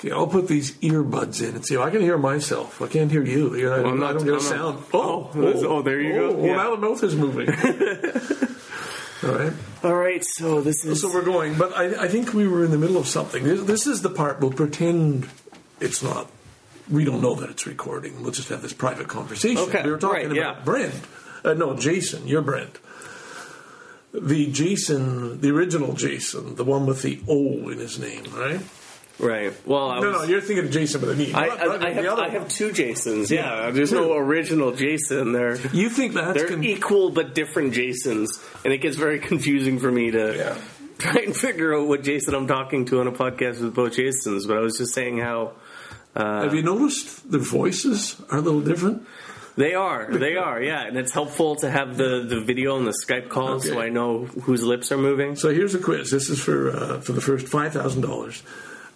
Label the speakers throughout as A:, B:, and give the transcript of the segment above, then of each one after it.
A: Okay, I'll put these earbuds in and see if I can hear myself. I can't hear you. I don't get a sound.
B: There you go.
A: Well, now the mouth is moving. All right. So we're going. But I think we were in the middle of something. This is the part we'll pretend it's not. We don't know that it's recording. We'll just have this private conversation.
B: Okay.
A: We were talking about Brent. No, Jason. You're Brent. The original Jason, the one with the O in his name, right?
B: Right. Well,
A: no, you're thinking of Jason with an E.
B: I have two Jasons. Yeah, there's no original Jason there.
A: You think
B: they're equal but different Jasons, and it gets very confusing for me to try and figure out what Jason I'm talking to on a podcast with both Jasons. But I was just saying how.
A: Have you noticed their voices are a little different?
B: They are, yeah, and it's helpful to have the video and the Skype calls so I know whose lips are moving.
A: So here's a quiz. This is for the first $5,000.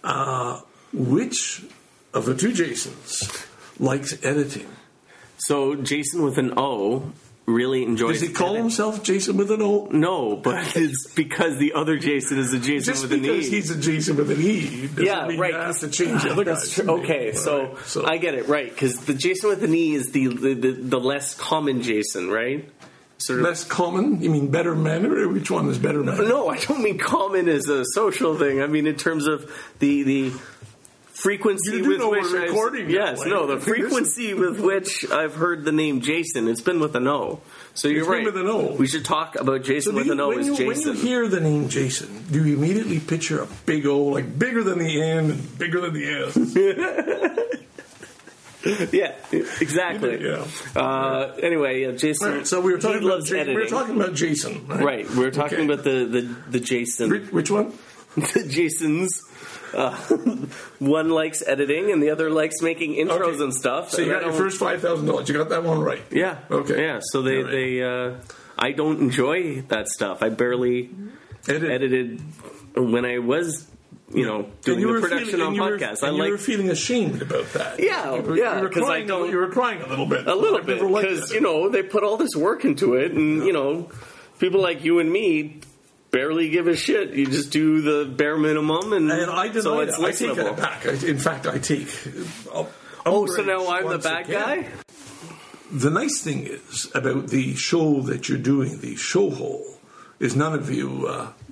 A: Which of the two Jasons likes editing?
B: So Jason with an O really enjoys.
A: Does he call himself Jason with an O?
B: No, but it's because the other Jason is a Jason with an E.
A: Just because he's a Jason with an E doesn't mean you have to change the other guys.
B: Okay, so I get it, right, because the Jason with an E is the less common Jason, right?
A: Sort of less common? You mean better manner? Or which one is better manner?
B: No, I don't mean common as a social thing. I mean in terms of the frequency with which the frequency with which I've heard the name Jason. It's been with an O. So you're right.
A: With an O.
B: We should talk about Jason with an O as Jason.
A: When you hear the name Jason, do you immediately picture a big O, like bigger than the N and bigger than the S?
B: Yeah, exactly. Anyway, Jason.
A: Right, so we were talking about Jason.
B: Right. We were talking about the Jason.
A: Which one?
B: The Jasons. One likes editing and the other likes making intros and stuff.
A: So you got your first $5,000. You got that one right.
B: Yeah.
A: Okay.
B: Yeah. So I don't enjoy that stuff. I barely edited when I was, doing the production on podcasts.
A: You were feeling ashamed about that.
B: Yeah.
A: You were crying a little bit.
B: A little bit because they put all this work into it, and people like you and me barely give a shit. You just do the bare minimum, and
A: I deny
B: so it's
A: I take it back. In fact, I take.
B: So now I'm the bad guy?
A: The nice thing is about the show that you're doing, the show hole, is none of you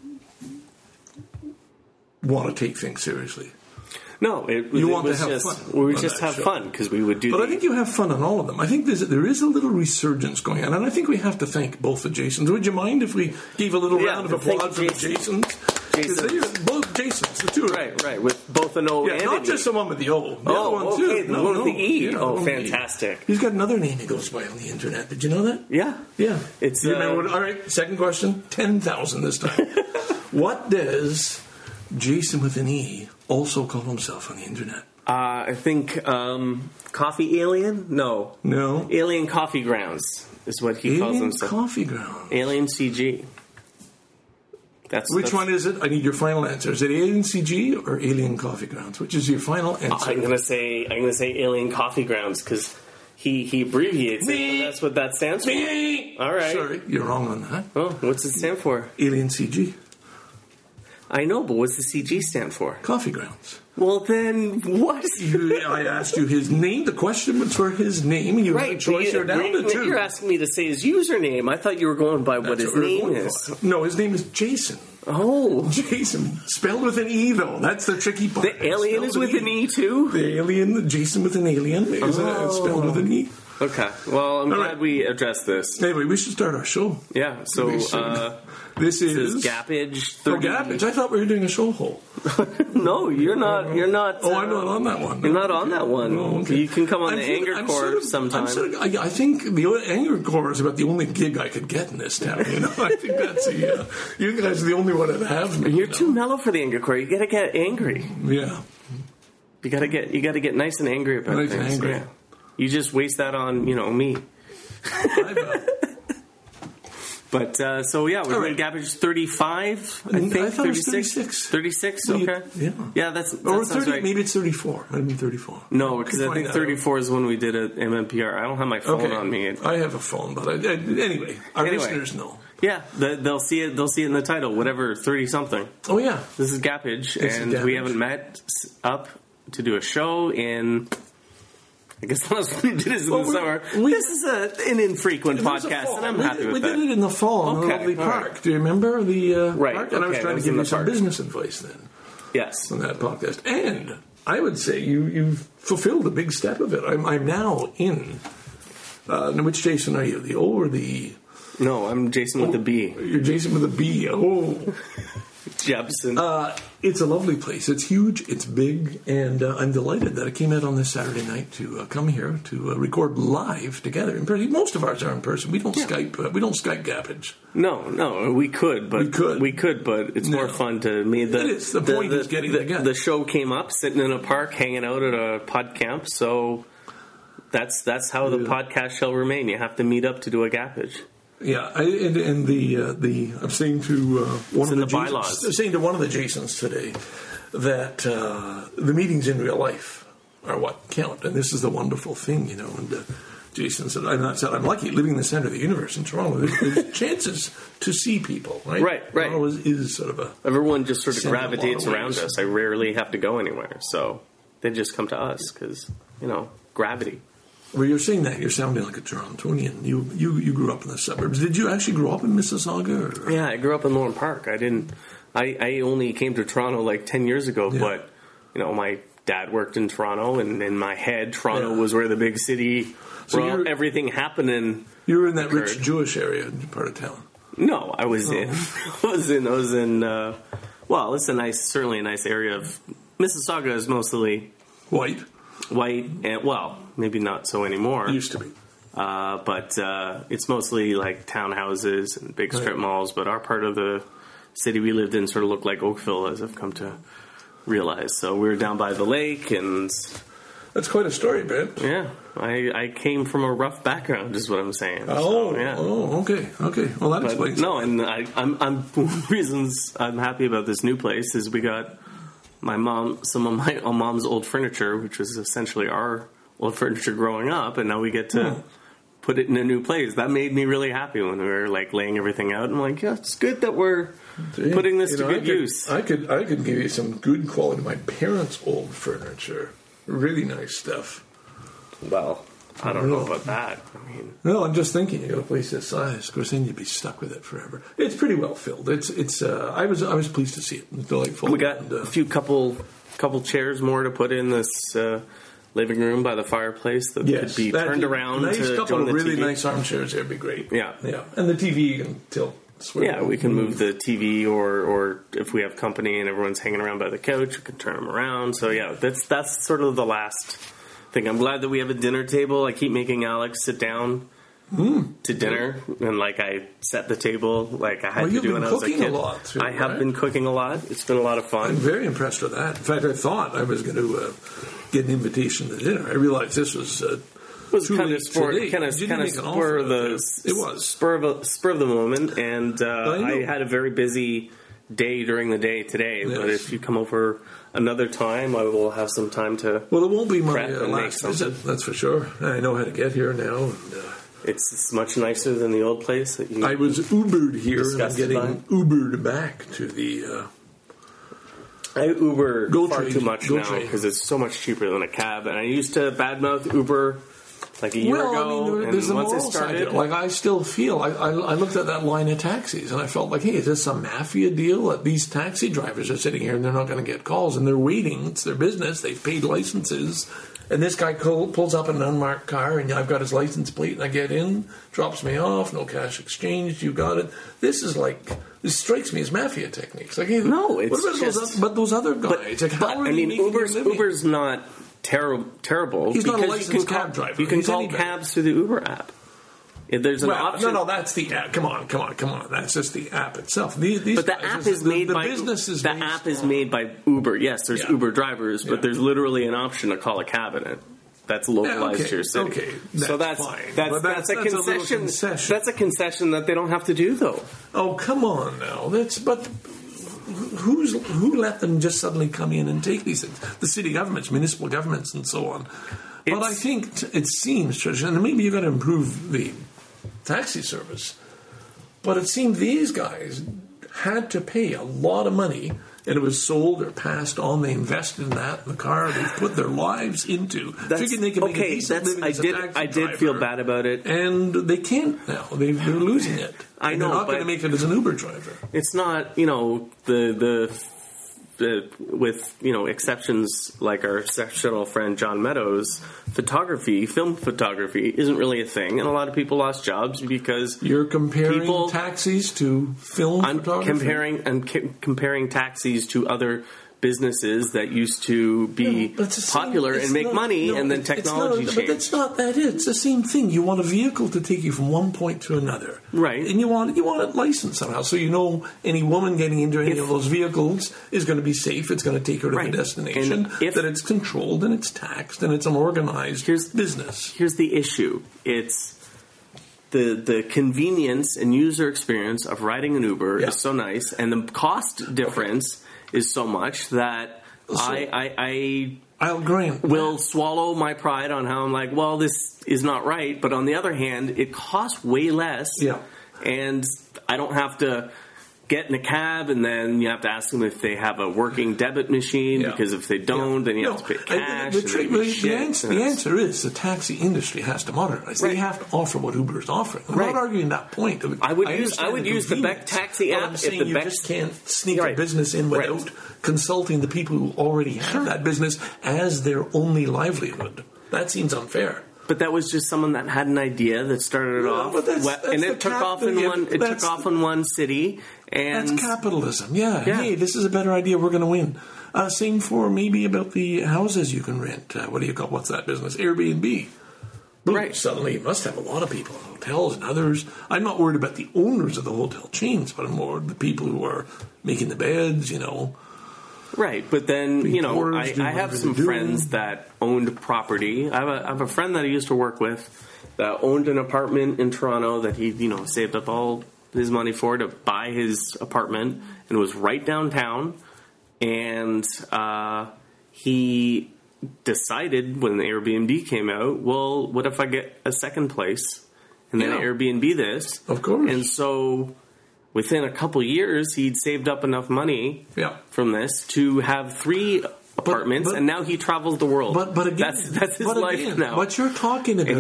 A: want to take things seriously.
B: No,
A: you want to have fun.
B: We would just have fun because we would do.
A: But I think you have fun on all of them. I think there is a little resurgence going on, and I think we have to thank both the Jasons. Would you mind if we gave a little round of applause for the Jasons? Both Jasons, the two.
B: Right, with both an O and
A: not just the one with the O. The other one too.
B: The one with the E. Fantastic.
A: He's got another name he goes by on the internet. Did you know that?
B: Yeah.
A: It's. All right. Second question. 10,000 this time. What does Jason with an E also call himself on the internet?
B: I think Coffee Alien? No. Alien Coffee Grounds is what he calls himself.
A: Alien Coffee Grounds.
B: Alien CG.
A: Which one is it? I need your final answer. Is it Alien CG or Alien Coffee Grounds? Which is your final answer?
B: I'm gonna say Alien Coffee Grounds because he abbreviates it. And that's what that stands for. All right.
A: Sorry, you're wrong on that.
B: Oh, what's it stand for?
A: Alien CG.
B: I know, but what's the CG stand for?
A: Coffee Grounds.
B: Well, then what?
A: I asked you his name. The question was for his name. You had a choice. You're down to two.
B: You're asking me to say his username. I thought you were going by what his name is.
A: No, his name is Jason.
B: Oh.
A: Jason. Spelled with an E, though. That's the tricky part.
B: The alien is with an E, too?
A: The alien, Jason with an alien, is spelled with an E.
B: Okay. Well, I'm glad we addressed this.
A: Anyway, we should start our show.
B: Yeah. So,
A: this is
B: Gappage
A: 30. Oh, Gappage. I thought we were doing a show hole.
B: No, you're not. You're not.
A: Oh, I'm not on that one.
B: You're not on that one. Oh, okay. You can come on the Anger Corps sometime.
A: I think the Anger Corps is about the only gig I could get in this town. I think that's you guys are the only one that have me.
B: You're too mellow for the Anger Corps. You got to get angry.
A: Yeah.
B: You got to get nice and angry about things. Angry. Yeah. You just waste that on me. But, we're doing Gappage 35, I think.
A: I thought 36.
B: 36, okay. Yeah, that
A: 30,
B: sounds right.
A: Maybe it's 34. Might be 34.
B: No, because I think 34 is when we did at MMPR. I don't have my phone on me.
A: I have a phone, but anyway, our listeners know.
B: Yeah, they'll see it. They'll see it in the title. Whatever, 30-something.
A: Oh yeah,
B: this is Gappage, and we haven't met up to do a show in. I guess the last one we did is in the summer. This is an infrequent podcast, and I'm happy with that.
A: We did it in the fall in the lovely park. Right. Do you remember the park? And I was trying to give you some business advice then.
B: Yes.
A: On that podcast. And I would say you've fulfilled a big step of it. I'm now in. Which Jason are you? The O or the...
B: No, I'm Jason with the B.
A: You're Jason with a B. Oh.
B: Jepson.
A: It's a lovely place. It's huge. It's big. And I'm delighted that I came out on this Saturday night to come here to record live together. In person. Most of ours are in person. We don't Skype. We don't Skype gappage.
B: No. We could, but it's more fun to me.
A: It is. The point is getting together.
B: The show came up sitting in a park, hanging out at a pod camp. So that's how the podcast shall remain. You have to meet up to do a gappage.
A: Yeah, I'm saying to one of the
B: bylaws.
A: I'm saying to one of the Jasons today that the meetings in real life are what count, and this is the wonderful thing, And Jason said, I'm lucky living in the center of the universe in Toronto. There's chances to see people, right?
B: Right.
A: Toronto is sort of a
B: everyone just sort of gravitates around us. I rarely have to go anywhere, so they just come to us because gravity.
A: Well, you're saying that you're sounding like a Torontonian. You grew up in the suburbs. Did you actually grow up in Mississauga? Or?
B: Yeah, I grew up in Lorne Park. I didn't. I only came to Toronto like 10 years ago. Yeah. But my dad worked in Toronto, and in my head, Toronto was where the big city, where everything happening.
A: You were in that rich Jewish area part of town.
B: No, I was in. Well, it's certainly a nice area of Mississauga is mostly
A: white,
B: and maybe not so anymore.
A: It used to be.
B: But it's mostly like townhouses and big strip malls. But our part of the city we lived in sort of looked like Oakville, as I've come to realize. So we were down by the lake, and
A: that's quite a story, Ben.
B: Yeah, I came from a rough background, is what I'm saying.
A: Okay. Well, that explains.
B: No, and I'm one of the reasons I'm happy about this new place is we got some of my mom's old furniture, which was essentially our old furniture growing up, and now we get to put it in a new place. That made me really happy when we were like laying everything out. I'm like, yeah, it's good that we're putting this to good use.
A: I could give you some good quality of my parents' old furniture. Really nice stuff.
B: Well, I don't know about that.
A: No, I'm just thinking, you got a place this size. Of course, then you'd be stuck with it forever. It's pretty well filled. It's. I was pleased to see it. It's delightful.
B: We got a couple chairs more to put in this living room by the fireplace that could be turned around.
A: Nice couple of really
B: TV.
A: Nice armchairs there would be great.
B: Yeah,
A: and the TV you can tilt.
B: Yeah, we can move the TV, or if we have company and everyone's hanging around by the couch, we can turn them around. So that's sort of the last thing. I'm glad that we have a dinner table. I keep making Alex sit down to dinner, and I set the table like I had to do when I was a kid.
A: You've been cooking a lot too,
B: I have been cooking a lot. It's been a lot of fun.
A: I'm very impressed with that. In fact, I thought I was going to get an invitation to dinner. I realized this was.
B: It was kind of spur of the moment, and I had a very busy day during the day today. Yes. But if you come over another time, I will have some time to.
A: Well, it won't be my last visit, that's for sure. I know how to get here now, and
B: it's much nicer than the old place that you.
A: I was Ubered here, and I'm getting Ubered back to the.
B: I Uber far too much now because it's so much cheaper than a cab, and I used to badmouth Uber. Like a year ago,
A: there's
B: and
A: the
B: once
A: moral
B: it started,
A: side. I still feel I looked at that line of taxis and I felt like, hey, is this some mafia deal? That these taxi drivers are sitting here and they're not going to get calls and they're waiting. It's their business. They've paid licenses, and this guy pulls up in an unmarked car and I've got his license plate and I get in, drops me off, no cash exchanged. You got it. This strikes me as mafia techniques. Like, hey,
B: no, it's
A: what about those other guys?
B: Uber's not. Terrible.
A: He's not a licensed cab driver.
B: You can call cabs through the Uber app. There's an option.
A: No, that's the app. Come on. That's just the app itself.
B: But the app is made by the app is made by Uber. Yes, there's Uber drivers, but there's literally an option to call a cab in it. That's localized to your city.
A: Okay,
B: that's
A: fine.
B: That's a concession. That's a concession that they don't have to do, though.
A: Oh, come on now. Who let them just suddenly come in and take these things? The city governments, municipal governments, and so on. But I think it seems, Trish, and maybe you've got to improve the taxi service, but it seemed these guys had to pay a lot of money and it was sold or passed on. They invested in that in the car. They put their lives into. Figuring they can make a decent living as a taxi driver.
B: I did feel bad about it,
A: and they can't now. They're losing it.
B: I know,
A: they're not going to make it as an Uber driver.
B: It's not, with exceptions like our exceptional friend John Meadows, film photography isn't really a thing, and a lot of people lost jobs because
A: you're comparing taxis to film photography.
B: I'm comparing taxis to other businesses that used to be popular and make money, and then technology changed.
A: But that's not that. It's the same thing. You want a vehicle to take you from one point to another,
B: right?
A: And you want it licensed somehow, so any woman getting into any of those vehicles is going to be safe. It's going to take her to the destination. That it's controlled and it's taxed and it's an organized business.
B: Here's the issue: it's the convenience and user experience of riding an Uber is so nice, and the cost difference is so much that
A: I'll grant
B: will swallow my pride on how I'm like, well, this is not right. But on the other hand, it costs way less.
A: Yeah.
B: And I don't have to get in a cab, and then you have to ask them if they have a working debit machine, because if they don't, then you have to pay cash.
A: The answer is the taxi industry has to modernize. Right. They have to offer what Uber is offering. I'm not arguing that point.
B: I would use the Beck Taxi app.
A: I'm saying you just can't sneak a business in without consulting the people who already have that business as their only livelihood. That seems unfair.
B: But that was just someone that had an idea that started off, and it took off in one city. And
A: that's capitalism. Yeah. Hey, this is a better idea. We're going to win. Same for maybe about the houses you can rent. What do you call what's that business? Airbnb. Boom, right. Suddenly, you must have a lot of people in hotels and others. I'm not worried about the owners of the hotel chains, but I'm more the people who are making the beds.
B: Right, but then, I have some friends that owned property. I have a friend that I used to work with that owned an apartment in Toronto that he, saved up all his money for to buy his apartment, and it was right downtown. And he decided when the Airbnb came out, well, what if I get a second place and then Airbnb this?
A: Of course.
B: And so within a couple years, he'd saved up enough money from this to have 3 apartments, and now he travels the world.
A: But again,
B: that's his life now.
A: What you're talking about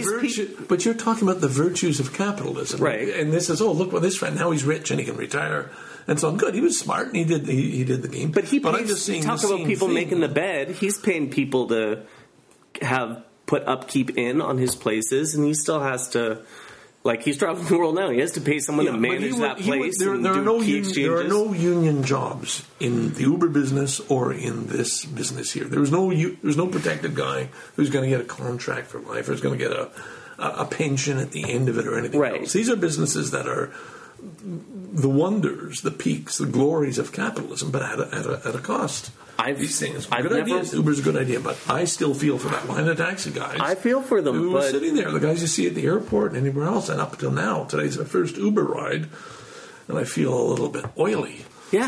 A: but you're talking about the virtues of capitalism,
B: right?
A: And this is, look what this friend, now he's rich and he can retire. And so good. He was smart and he did the game.
B: But I'm just saying, talk about people making the bed. He's paying people to have put upkeep in on his places, and he still has to. Like, he's traveling the world now. He has to pay someone to manage that place. There are no
A: union jobs in the Uber business or in this business here. There's no protected guy who's going to get a contract for life or is going to get a pension at the end of it or anything else. These are businesses that are the wonders, the peaks, the glories of capitalism, but at a cost. These things are good ideas. Uber's a good idea, but I still feel for that line of taxi guys.
B: I feel for them.
A: Who are sitting there, the guys you see at the airport and anywhere else, and up until now, today's my first Uber ride, and I feel a little bit oily.
B: Yeah.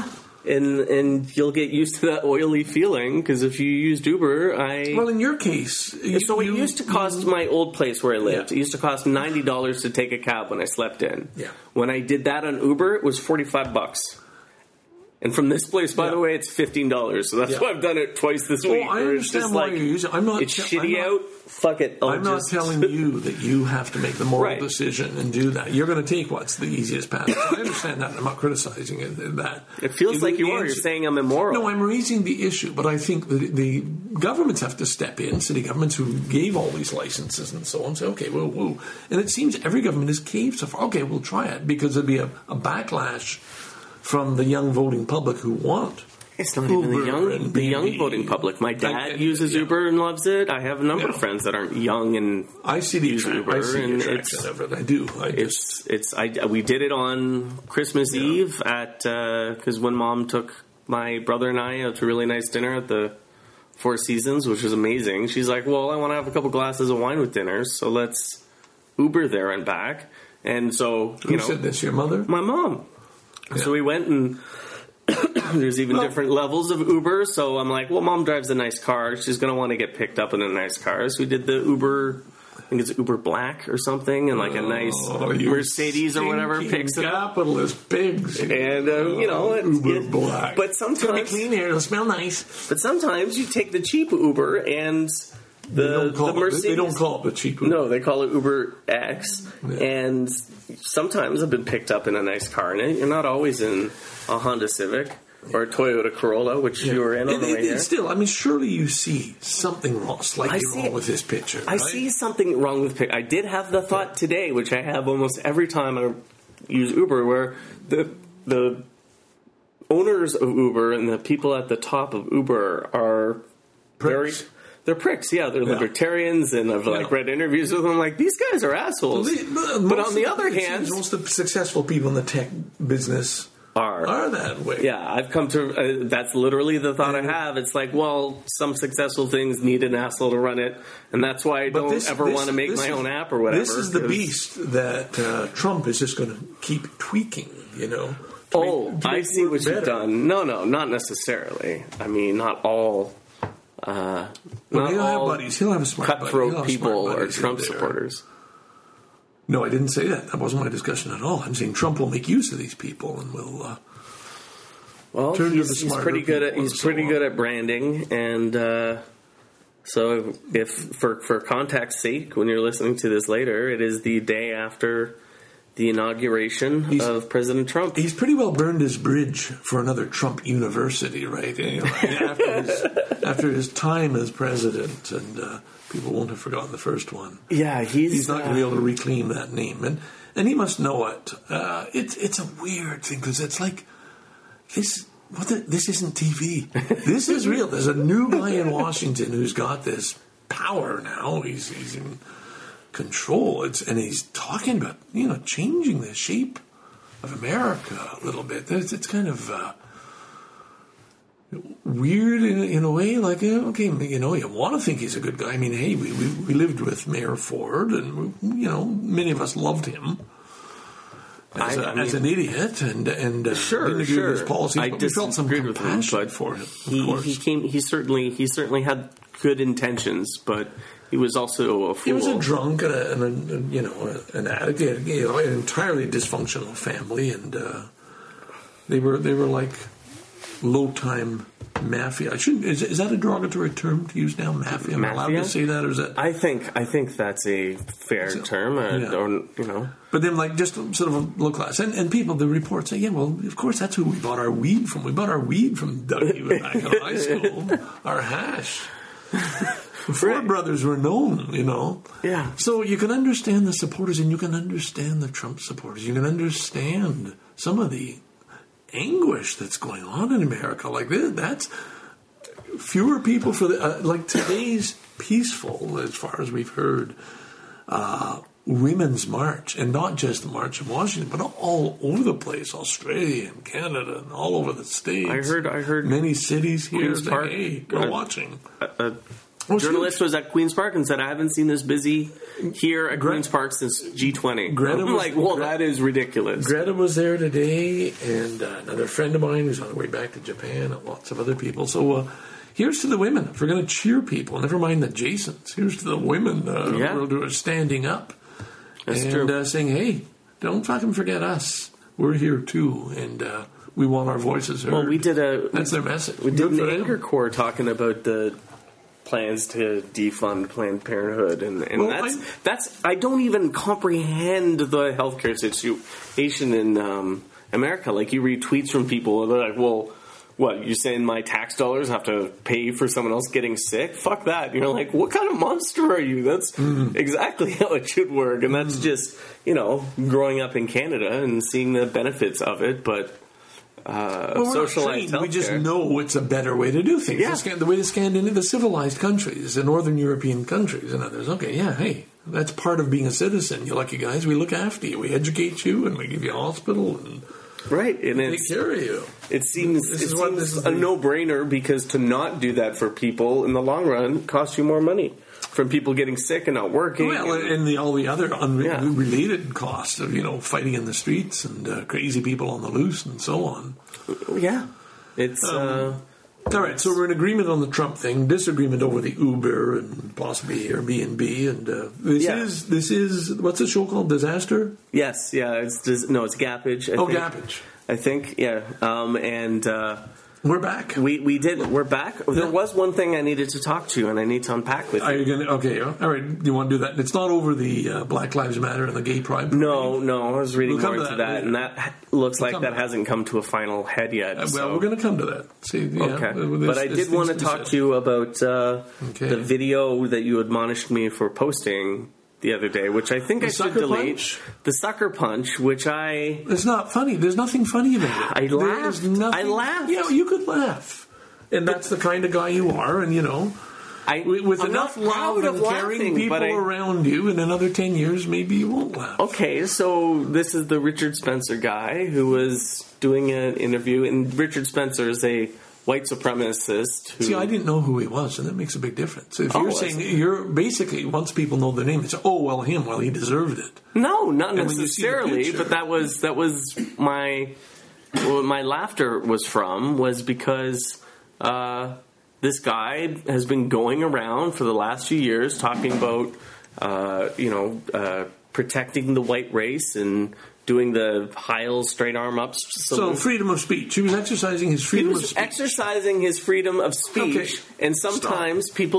B: And you'll get used to that oily feeling, because if you used Uber,
A: Well, in your case...
B: it used to cost my old place where I lived. It used to cost $90 to take a cab when I slept in.
A: Yeah.
B: When I did that on Uber, it was $45. And from this place, by the way, it's $15. So that's why I've done it twice this week.
A: I understand why you're using it.
B: It's shitty out. Fuck it.
A: I'm not telling you that you have to make the moral decision and do that. You're going to take what's the easiest path. So I understand that. I'm not criticizing that.
B: It feels like you are. You're saying I'm immoral.
A: No, I'm raising the issue. But I think the governments have to step in, city governments who gave all these licenses and so on, say, okay, woo. And it seems every government has caved so far. Okay, we'll try it, because there'd be a backlash from the young voting public who want.
B: It's not even the young voting public. My dad uses Uber and loves it. I have a number of friends that aren't young and
A: I see the Uber. I see the attraction of it. I do.
B: We did it on Christmas Eve because when Mom took my brother and I out to a really nice dinner at the Four Seasons, which was amazing. She's like, "Well, I want to have a couple glasses of wine with dinner, so let's Uber there and back." And so,
A: who said this? Your mother?
B: My mom. Yeah. So we went, and there's even different levels of Uber. So I'm like, well, Mom drives a nice car. She's going to want to get picked up in a nice car. So we did the Uber think it's Uber Black or something, and like a nice Mercedes or whatever picks it up.
A: Capitalist pigs.
B: And, you know,
A: Uber Black.
B: But sometimes...
A: It's clean air, it'll smell nice.
B: But sometimes you take the cheap Uber and... The Mercedes,
A: they don't call it the cheap Uber.
B: No, they call it Uber X. Yeah. And sometimes I've been picked up in a nice car. And you're not always in a Honda Civic or a Toyota Corolla, which you were in on the way here.
A: Still, I mean, surely you see something wrong, slightly wrong with this picture. Right?
B: I see something wrong with the picture. I did have the thought today, which I have almost every time I use Uber, where the owners of Uber and the people at the top of Uber are
A: pricks.
B: They're pricks, yeah. They're libertarians, and I've read interviews with them. Like, these guys are assholes. But on the other hand,
A: most of the successful people in the tech business are that way.
B: Yeah, I've come to. That's literally the thought I have. It's like, well, some successful things need an asshole to run it, and that's why I don't ever want to make my own app or whatever.
A: This is the beast that Trump is just going to keep tweaking. You know.
B: I see what you've done. No, not necessarily. I mean, not all.
A: He'll have buddies. He'll have a smart
B: cutthroat people or Trump supporters.
A: No, I didn't say that. That wasn't my discussion at all. I'm saying Trump will make use of these people and will. Turn
B: he's pretty good at branding, and so if for context's sake, when you're listening to this later, it is the day after the inauguration of President Trump.
A: He's pretty well burned his bridge for another Trump university, right? You know, after his time as president, and people won't have forgotten the first one.
B: Yeah, he's
A: not going to be able to reclaim that name, and he must know it. It's a weird thing because it's like this. This isn't TV. This is real. There's a new guy in Washington who's got this power now. He's in control, and he's talking about changing the shape of America a little bit. It's kind of weird in a way. Like, okay, you want to think he's a good guy. I mean, hey, we lived with Mayor Ford, and many of us loved him as an idiot, and
B: sure.
A: His policies.
B: I
A: felt some compassion for him.
B: He certainly had good intentions, but he was also a fool.
A: He was a drunk and an addict. He had, an entirely dysfunctional family, and they were like low time mafia. Is that a derogatory term to use now? Mafia. Am I allowed to say that, or is that?
B: I think that's a fair term.
A: But then, just sort of a low class, and people, the reports say, yeah, well, of course, that's who we bought our weed from. We bought our weed from Dougie back in high school. Our hash. Ford brothers were known,
B: Yeah.
A: So you can understand the supporters, and you can understand the Trump supporters. You can understand some of the anguish that's going on in America. Like this, that's fewer people for like today's peaceful, as far as we've heard, women's march, and not just the March in Washington, but all over the place, Australia and Canada and all over the States.
B: I heard
A: many cities here.
B: Queen's Park,
A: go watching.
B: Journalist was at Queen's Park and said, I haven't seen this busy here at Queen's Park since G20. That is ridiculous.
A: Greta was there today, and another friend of mine who's on her way back to Japan, and lots of other people. So here's to the women. If we're going to cheer people, never mind the Jasons, here's to the women who are standing up.
B: That's true.
A: Saying, hey, don't fucking forget us. We're here too, and we want our voices heard.
B: Well,
A: that's their message.
B: We did an anchor core talking about the plans to defund Planned Parenthood, and that's I don't even comprehend the healthcare situation in America. Like, you read tweets from people, they're like, well, what, you're saying my tax dollars have to pay for someone else getting sick? Fuck that. And you're like, what kind of monster are you? That's exactly how it should work. And that's just, growing up in Canada and seeing the benefits of it, but socialized healthcare.
A: We just know it's a better way to do things.
B: Yeah.
A: The way the civilized countries, the Northern European countries and others. Okay, yeah, hey, that's part of being a citizen. You lucky guys, we look after you. We educate you, and we give you a hospital, and
B: right, and
A: take care of you.
B: It seems a no-brainer, because to not do that for people in the long run costs you more money. From people getting sick and not working.
A: Well, and all the other unrelated costs of, fighting in the streets and crazy people on the loose and so on.
B: Yeah. It's
A: All right, so we're in agreement on the Trump thing, disagreement over the Uber and possibly Airbnb, and this is what's the show called? Disaster?
B: Yes, yeah, it's Gappage. I think.
A: Gappage.
B: I think, yeah, and
A: we're back.
B: We're back. There was one thing I needed to talk to you, and I need to unpack with you.
A: Are you going to? Okay, all right. You want to do that? It's not over the Black Lives Matter and the gay pride.
B: No. I was reading more into that, and that looks like that hasn't come to a final head yet.
A: Well, we're going to come to that. See,
B: okay. But I did want to talk to you about the video that you admonished me for posting the other day, which I think I should delete. Punch? The sucker punch, which It's not funny. There's nothing funny about it. I laughed.
A: Yeah, you could laugh. And that's the kind of guy you are, and with
B: I'm
A: enough love and caring people around you, in another 10 years, maybe you won't laugh.
B: Okay, so this is the Richard Spencer guy who was doing an interview, and Richard Spencer is a white supremacist.
A: See, I didn't know who he was, and that makes a big difference. If you're saying you're basically, once people know their name, it's he deserved it.
B: No, not necessarily. But that was my laughter was because this guy has been going around for the last few years talking about protecting the white race and doing the Heil straight arm ups.
A: So freedom of speech. He was exercising his freedom of speech.
B: Okay. And sometimes people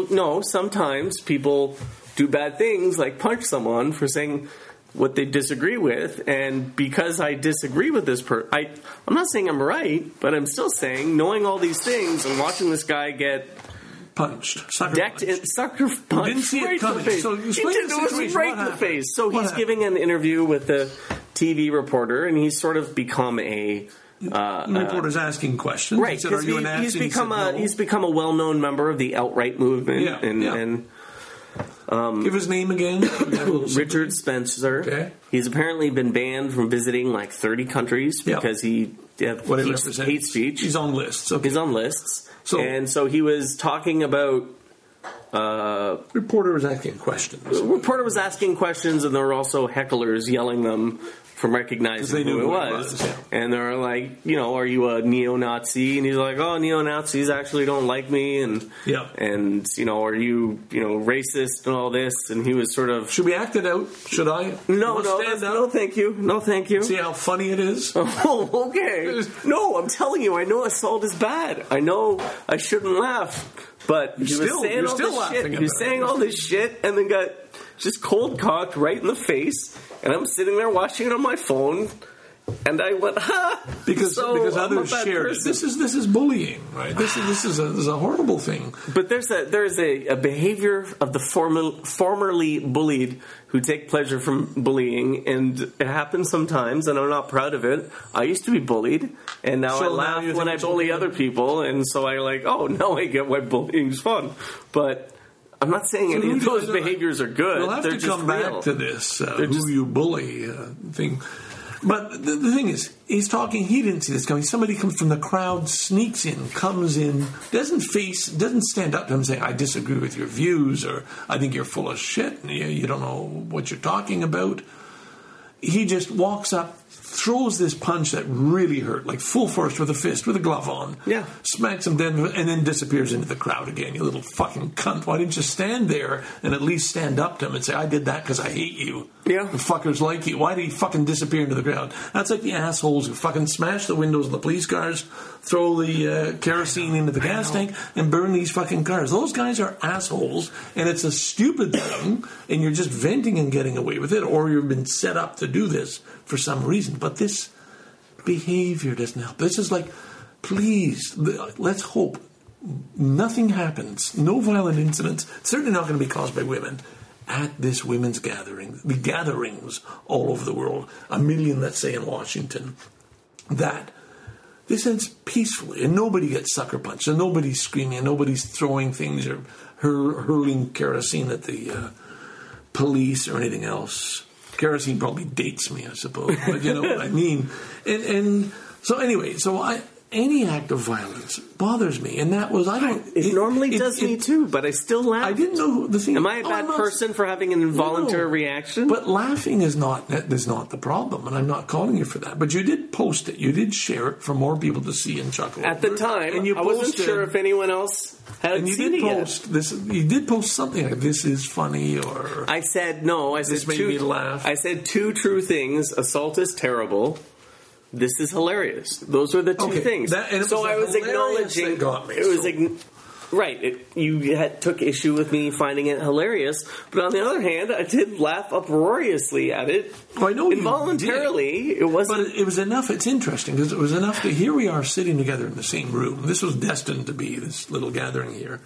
B: do bad things like punch someone for saying what they disagree with. And because I disagree with this I'm not saying I'm right, but I'm still saying, knowing all these things and watching this guy get
A: punched.
B: Sucker punch.
A: Didn't see it coming.
B: So
A: it was
B: right in the face. So he's giving an interview with the TV reporter, and he's sort of become a
A: reporter's asking questions.
B: Right, because he's become a well-known member of the alt-right movement. And
A: give his name again.
B: Richard Spencer.
A: Okay.
B: He's apparently been banned from visiting like 30 countries because he hates speech.
A: He's on lists. Okay.
B: He's on lists. So he was talking about.
A: Reporter was asking questions.
B: Reporter was asking questions, and there were also hecklers yelling them from recognizing who it was. And they were like, are you a neo-Nazi? And he's like, neo-Nazis actually don't like me. And are you, racist and all this? And he was sort of...
A: Should we act it out? Should I?
B: No, thank you. No, thank you.
A: See how funny it is?
B: Oh, okay. No, I'm telling you, I know assault is bad. I know I shouldn't laugh. But he was saying all this shit and then got just cold cocked right in the face. And I'm sitting there watching it on my phone, and I went, ha!
A: Because others share it. This is bullying, right? This is a horrible thing.
B: But there's a behavior of the formerly bullied who take pleasure from bullying, and it happens sometimes, and I'm not proud of it. I used to be bullied, and now I laugh when I bully other people, and so I now I get why bullying's fun. But I'm not saying any of those behaviors are good.
A: We'll have to come back to this who you bully thing. But the thing is, he's talking, he didn't see this coming. Somebody comes from the crowd, sneaks in, comes in, doesn't stand up to him and say, I disagree with your views, or I think you're full of shit, and you don't know what you're talking about. He just walks up, throws this punch that really hurt, like full force with a fist, with a glove on.
B: Yeah.
A: Smacks him dead, and then disappears into the crowd again. You little fucking cunt. Why didn't you stand there and at least stand up to him and say, I did that because I hate you.
B: Yeah.
A: The fuckers like you. Why did he fucking disappear into the crowd? That's like the assholes who fucking smash the windows of the police cars, throw the kerosene into the gas tank, and burn these fucking cars. Those guys are assholes, and it's a stupid thing, and you're just venting and getting away with it, or you've been set up to do this for some reason. But this behavior doesn't help. This is like, please, let's hope nothing happens, no violent incidents, certainly not going to be caused by women, at this women's gathering, the gatherings all over the world, 1 million, let's say, in Washington, that this ends peacefully, and nobody gets sucker punched, and nobody's screaming, and nobody's throwing things or hurling kerosene at the police or anything else. Kerosene probably dates me, I suppose, but you know what I mean. And so anyway, any act of violence bothers me, and that was
B: It normally does me too, but I still laugh.
A: I didn't know the thing.
B: Am I a bad person for having an involuntary reaction?
A: But laughing is not the problem, and I'm not calling you for that. But you did post it, you did share it for more people to see and chuckle
B: at the time. And I wasn't sure if anyone else had seen it yet.
A: You did post something like "This is funny," or
B: I said no.
A: This made me laugh.
B: I said 2 true things: assault is terrible. This is hilarious. Those were the 2 things. So I was acknowledging.
A: Got me,
B: it was right. You took issue with me finding it hilarious, but on the other hand, I did laugh uproariously at it.
A: I know
B: involuntarily. It wasn't.
A: But it was enough. It's interesting because it was enough that here we are sitting together in the same room. This was destined to be this little gathering here.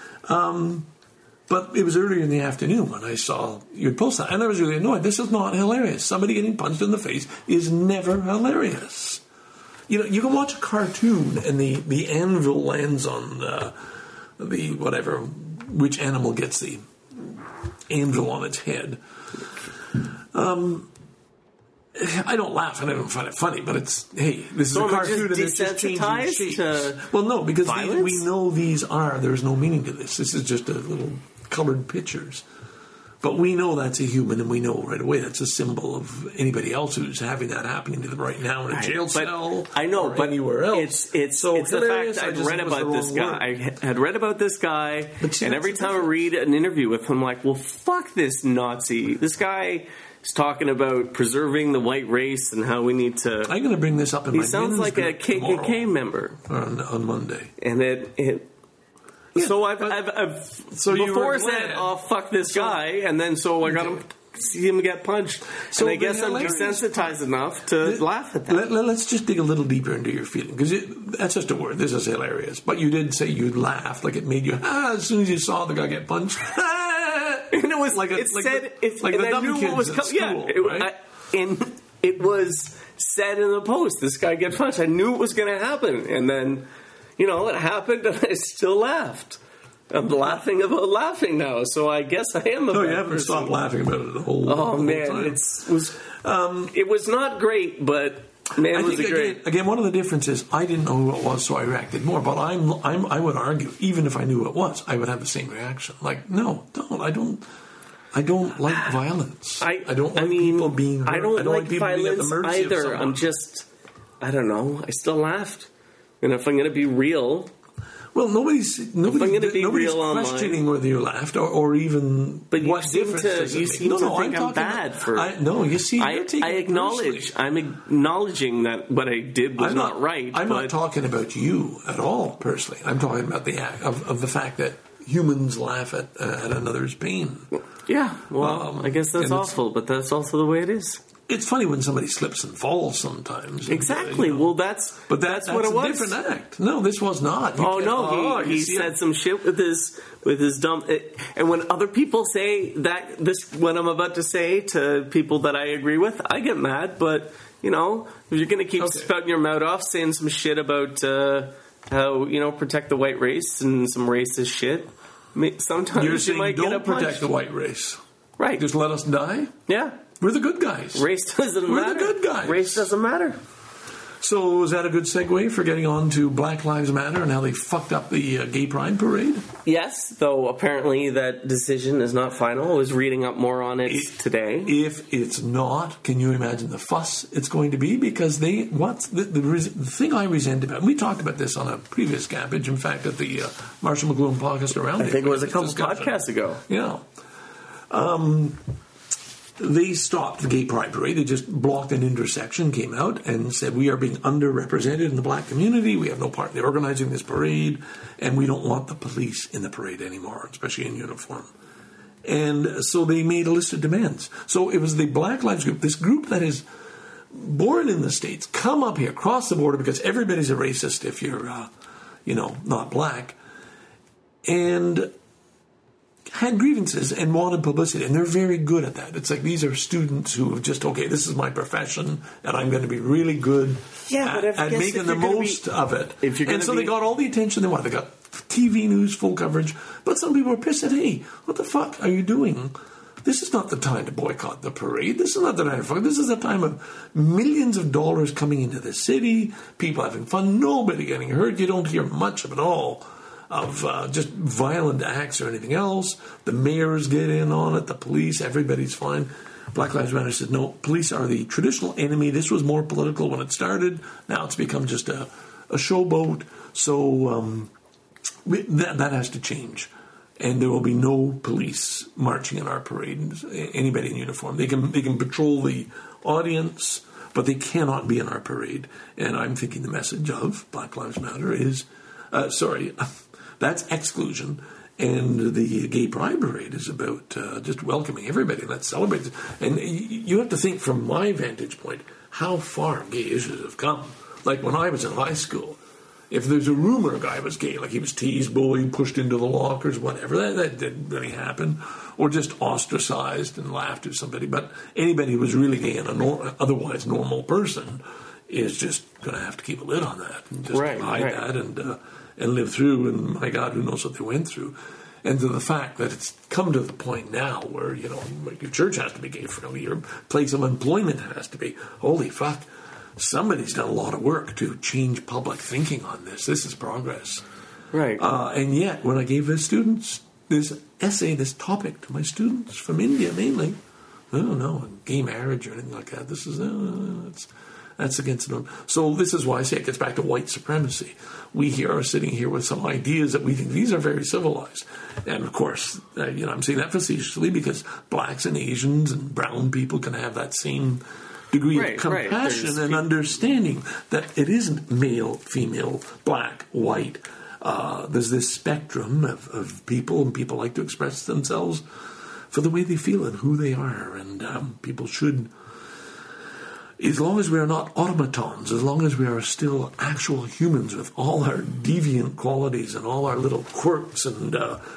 A: But it was earlier in the afternoon when I saw you'd post that, and I was really annoyed. This is not hilarious. Somebody getting punched in the face is never hilarious. You know, you can watch a cartoon and the anvil lands on the whatever, which animal gets the anvil on its head. I don't laugh and I don't find it funny, but it's, hey, this is a cartoon and it's just changing shapes. Well, no, because we know there's no meaning to this. This is just a little colored pictures. But we know that's a human, and we know right away that's a symbol of anybody else who's having that happening to them right now in a jail cell.
B: I know, but
A: anywhere else.
B: It's the fact I'd read about this guy. I had read about this guy, and every time I read an interview with him, I'm like, well, fuck this Nazi. This guy is talking about preserving the white race and how we need to.
A: I'm going to bring this up in my
B: He sounds like a KKK member
A: on Monday,
B: and it. Yeah, so I've before said, "Oh fuck this guy," and then I got him see him get punched, and I guess I'm desensitized enough to laugh at that.
A: Let's just dig a little deeper into your feeling, because that's just a word. This is hilarious, but you did say you'd laugh, like it made you as soon as you saw the guy get punched.
B: And it was like I knew what was coming. Yeah,
A: right?
B: And it was said in the post. This guy get punched. I knew it was going to happen, and then. It happened, and I still laughed. I'm laughing about laughing now, so I guess I am a bad person.
A: You haven't stopped laughing about it the whole time.
B: It was not great, but man, was it great.
A: Again, one of the differences, I didn't know who it was, so I reacted more. But I would argue, even if I knew who it was, I would have the same reaction. Like, no, don't. I don't like violence. I don't like people being hurt.
B: I don't like people violence being at the mercy either. I'm just, I don't know. I still laughed. And if I'm going to be real,
A: well, nobody's questioning whether you laughed or even.
B: But
A: what difference does it make?
B: You seem to think I'm bad for.
A: You see, I
B: acknowledge. I'm acknowledging that what I did was not right.
A: I'm not talking about you at all personally. I'm talking about the act of the fact that humans laugh at another's pain.
B: Yeah, well, I guess that's awful, but that's also the way it is.
A: It's funny when somebody slips and falls sometimes.
B: Exactly. Well, that's what it was.
A: A different act. No, this was not.
B: He said some shit with his dumb. And when other people say what I'm about to say to people that I agree with, I get mad. But if you're going to keep spouting your mouth off, saying some shit about how protect the white race and some racist shit, sometimes you might get a punch.
A: Don't protect the white race.
B: Right.
A: Just let us die.
B: Yeah.
A: We're the good guys.
B: Race doesn't matter.
A: We're the good guys.
B: Race doesn't matter.
A: So is that a good segue for getting on to Black Lives Matter and how they fucked up the gay pride parade?
B: Yes, though apparently that decision is not final. I was reading up more on it today.
A: If it's not, can you imagine the fuss it's going to be? Because the thing I resent about, and we talked about this on a previous cabbage, in fact, at the Marshall McLuhan podcast around.
B: I think it was a couple podcasts ago.
A: Yeah. They stopped the gay pride parade. They just blocked an intersection, came out and said, we are being underrepresented in the black community. We have no part in organizing this parade, and we don't want the police in the parade anymore, especially in uniform. And so they made a list of demands. So it was the Black Lives group, this group that is born in the States, come up here, cross the border, because everybody's a racist if you're, not black, and had grievances and wanted publicity, and they're very good at that. It's like these are students who have just, this is my profession, and I'm going to be really good at making the most of it. And so they got all the attention they wanted. They got TV news, full coverage, but some people were pissed at, hey, what the fuck are you doing? This is not the time to boycott the parade. This is not the time. This is a time of millions of dollars coming into the city, people having fun, nobody getting hurt. You don't hear much of it all of just violent acts or anything else. The mayors get in on it, the police, everybody's fine. Black Lives Matter says, no, police are the traditional enemy. This was more political when it started. Now it's become just a showboat. So that has to change. And there will be no police marching in our parade. Anybody in uniform. They can patrol the audience, but they cannot be in our parade. And I'm thinking the message of Black Lives Matter is, that's exclusion. And the Gay Pride Parade is about just welcoming everybody. Let's celebrate this. And you have to think from my vantage point how far gay issues have come. Like when I was in high school, if there's a rumor a guy was gay, like he was teased, bullied, pushed into the lockers, whatever, that didn't really happen. Or just ostracized and laughed at somebody. But anybody who was really gay and otherwise normal person is just going to have to keep a lid on that and just hide that and live through. And my God, who knows what they went through. And to the fact that it's come to the point now where, your church has to be gay-friendly, your place of employment has to be. Holy fuck. Somebody's done a lot of work to change public thinking on this. This is progress.
B: Right.
A: And yet, when I gave the students this essay, this topic to my students from India mainly, I don't know, gay marriage or anything like that, this is, that's against the norm. So this is why I say it gets back to white supremacy. We here are sitting here with some ideas that we think these are very civilized. And of course, I'm saying that facetiously because blacks and Asians and brown people can have that same degree of compassion and understanding that it isn't male, female, black, white. There's this spectrum of people, and people like to express themselves for the way they feel and who they are. And people should, as long as we are not automatons, as long as we are still actual humans with all our deviant qualities and all our little quirks and,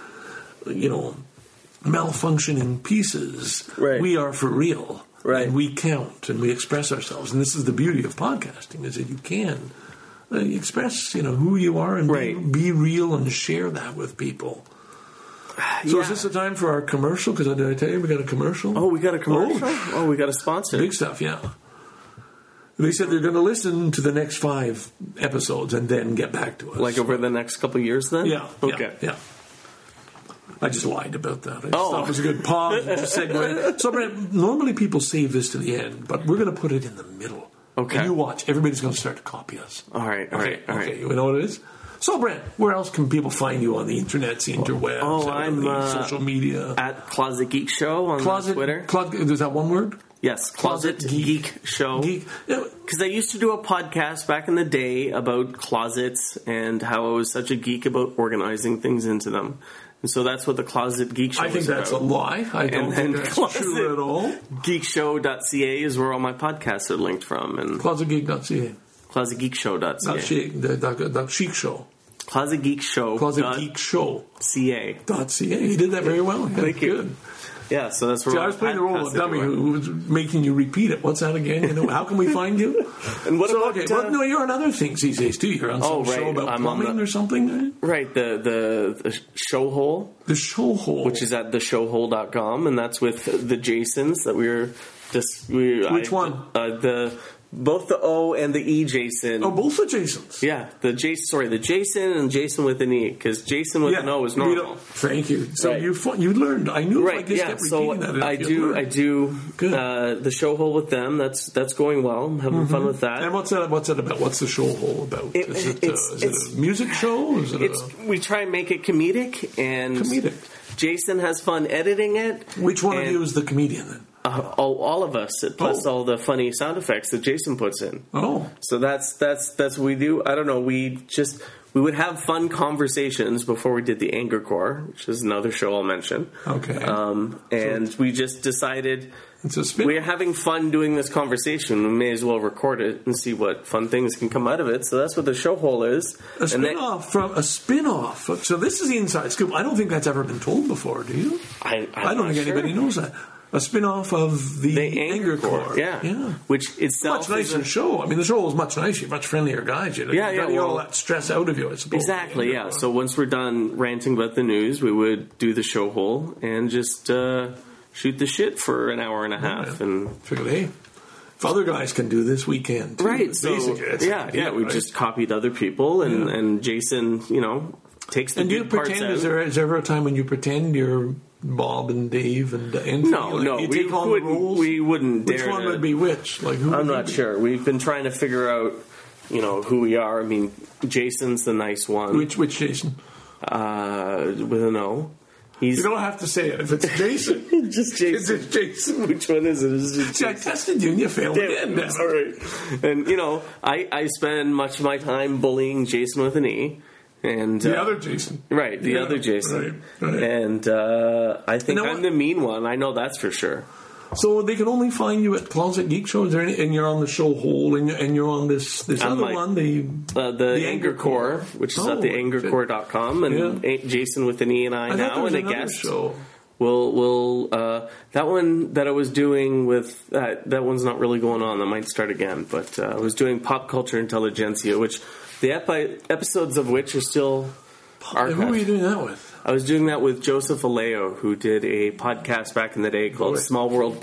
A: malfunctioning pieces, we are for real.
B: Right.
A: And we count and we express ourselves. And this is the beauty of podcasting, is that you can express, who you are and be real and share that with people. So is this the time for our commercial? Because did I tell you we got a commercial?
B: Oh, we got a commercial? Oh, we got a sponsor.
A: Big stuff, yeah. They said they're going to listen to the next 5 episodes and then get back to us.
B: Like over the next couple of years then?
A: Yeah.
B: Okay.
A: Yeah. I just lied about that. I just thought it was a good pause and just segue. So, Brent, normally people save this to the end, but we're going to put it in the middle.
B: Okay.
A: And you watch. Everybody's going to start to copy us.
B: All right.
A: Okay. You know what it is? So, Brent, where else can people find you on the internet, the interwebs,
B: I'm
A: social media?
B: At Closet Geek Show on Twitter.
A: Is that one word?
B: Yes, Closet Geek Show. Because I used to do a podcast back in the day about closets and how I was such a geek about organizing things into them. And so that's what the Closet Geek Show is.
A: I think that's a lie. I don't think that's true at all.
B: Geekshow.ca is where all my podcasts are linked from. And
A: ClosetGeek.ca.
B: ClosetGeekShow.ca.
A: That chic show.
B: Closet Geek Show.
A: Closet Geek Show.
B: .ca.
A: You did that very well. Yeah,
B: Thank you.
A: Good.
B: Yeah, so that's where
A: I was playing the role of dummy who was making you repeat it. What's that again? How can we find you?
B: And what about...
A: Okay. Well, no, you're on other things these days, too. You're on some show about plumbing or something, right?
B: Right, the Show Hole.
A: The Show Hole.
B: Which is at theshowhole.com, and that's with the Jasons that
A: Which one?
B: Both the O and the E Jason.
A: Oh, both the Jasons.
B: Yeah, the Jason and Jason with an E, because Jason with an O is normal.
A: Thank you. So you learned. I knew.
B: Right.
A: If I just kept repeating that.
B: I do. The Show Hole with them. That's going well. I'm having fun with that.
A: And what's that about? What's the Show Hole about? Is it a music show?
B: We try and make it comedic, and Jason has fun editing it.
A: Which one of you is the comedian then?
B: All of us, plus all the funny sound effects that Jason puts in.
A: Oh,
B: so that's what we do. I don't know. We would have fun conversations before we did the Anger Core, which is another show I'll mention.
A: Okay.
B: We just decided
A: it's a spin.
B: We're having fun doing this conversation. We may as well record it and see what fun things can come out of it. So that's what the Show Hole is.
A: A spin-off. So this is the inside scoop. I don't think that's ever been told before. Do you?
B: I
A: don't think anybody knows that. A spin-off of the Anger Core.
B: Yeah. Which itself
A: much nicer show. I mean, the show is much nicer, much friendlier guys. You got all that stress out of you, I suppose.
B: Exactly, yeah. So once we're done ranting about the news, we would do the Show Hole and just shoot the shit for an hour and a half. And
A: figured, hey, if other guys can do this, we can too.
B: Right. So, we just copied other people, and Jason, takes the
A: and
B: good parts out.
A: Is there ever a time when you pretend you're Bob and Dave and Anthony?
B: No, we wouldn't dare.
A: Which one would be which? Like, who?
B: I'm not sure. We've been trying to figure out, who we are. I mean, Jason's the nice one.
A: Which Jason?
B: With an O.
A: You don't have to say it. If it's Jason,
B: just Jason.
A: It's Jason.
B: Which one is it?
A: See, I tested you and you failed again.
B: That's all right. And I spend much of my time bullying Jason with an E. And
A: the other Jason.
B: Right, the other Jason.
A: Right.
B: And I think I'm the mean one. I know that's for sure.
A: So they can only find you at Closet Geek Show, and you're on the show Hole, and you're on this other one, the
B: Anger Core, which is at theangercore.com, and Jason with an E and I now, and a guest.
A: Show.
B: We'll that one that I was doing with that one's not really going on. That might start again, but I was doing Pop Culture Intelligentsia, which the episodes of which are still archived.
A: Who were you doing that with?
B: I was doing that with Joseph Aleo, who did a podcast back in the day called Small World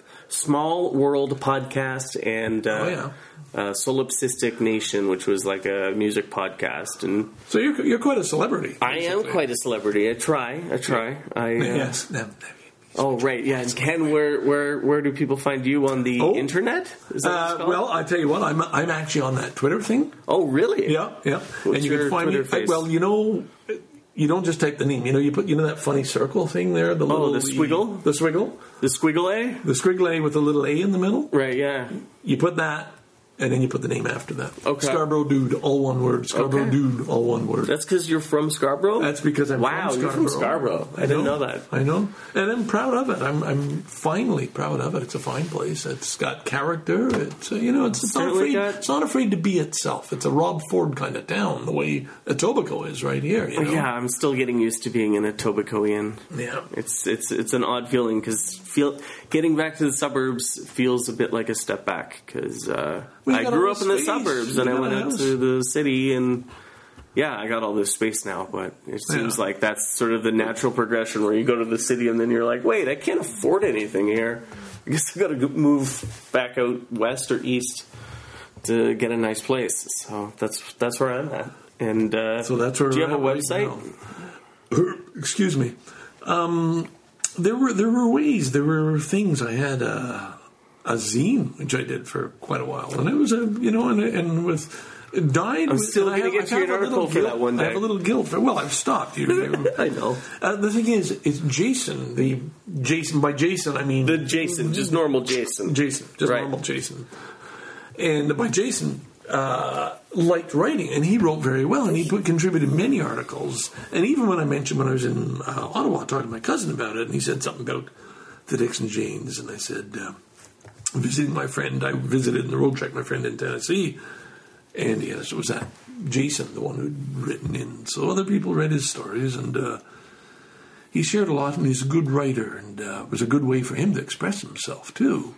B: Podcast and Solipsistic Nation, which was like a music podcast. And
A: so you're quite a celebrity.
B: I am quite a celebrity. I try.
A: Yes.
B: Oh, right, yeah. And Ken, where do people find you on the internet? Is that
A: well, I tell you what, I'm actually on that Twitter thing.
B: Oh, really?
A: Yeah.
B: What's
A: and you can find
B: Twitter
A: me.
B: face?
A: Well, you don't just type the name. You put that funny circle thing there. The
B: squiggle.
A: The swiggle.
B: The squiggle A.
A: The squiggle A with the little A in the middle.
B: Right. Yeah.
A: You put that. And then you put the name after that.
B: Okay.
A: Scarborough Dude, all one word. Scarborough Dude, all one word.
B: That's because you're from Scarborough?
A: That's because I'm from Scarborough.
B: You're from Scarborough. I didn't know that.
A: I know. And I'm proud of it. I'm finally proud of it. It's a fine place. It's got character. It's it's not afraid to be itself. It's a Rob Ford kind of town, the way Etobicoke is right here.
B: Yeah, I'm still getting used to being an Etobicokean.
A: Yeah.
B: It's an odd feeling because getting back to the suburbs feels a bit like a step back because I grew up in the suburbs and I went out to the city and I got all this space now, but it seems like that's sort of the natural progression where you go to the city and then you're like, wait, I can't afford anything here. I guess I got to move back out west or east to get a nice place. So that's where I'm at. And
A: so that's where
B: do you have a website?
A: Excuse me. There were ways. There were things. I had a zine, which I did for quite a while, and it was and with died.
B: I'm still going to get you an article for that one day.
A: I have a little guilt for. Well, I've stopped.
B: I know.
A: The thing is, it's Jason. By Jason, I mean
B: the Jason, just normal Jason.
A: Normal Jason. And by Jason, liked writing, and he wrote very well, and he contributed many articles. And even when I mentioned when I was in Ottawa talking to my cousin about it, and he said something about the Dixon Janes, and I said, visiting my friend, I visited in the road track my friend in Tennessee, and yes, it was that Jason, the one who'd written in. So other people read his stories, and he shared a lot, and he's a good writer, and it was a good way for him to express himself too.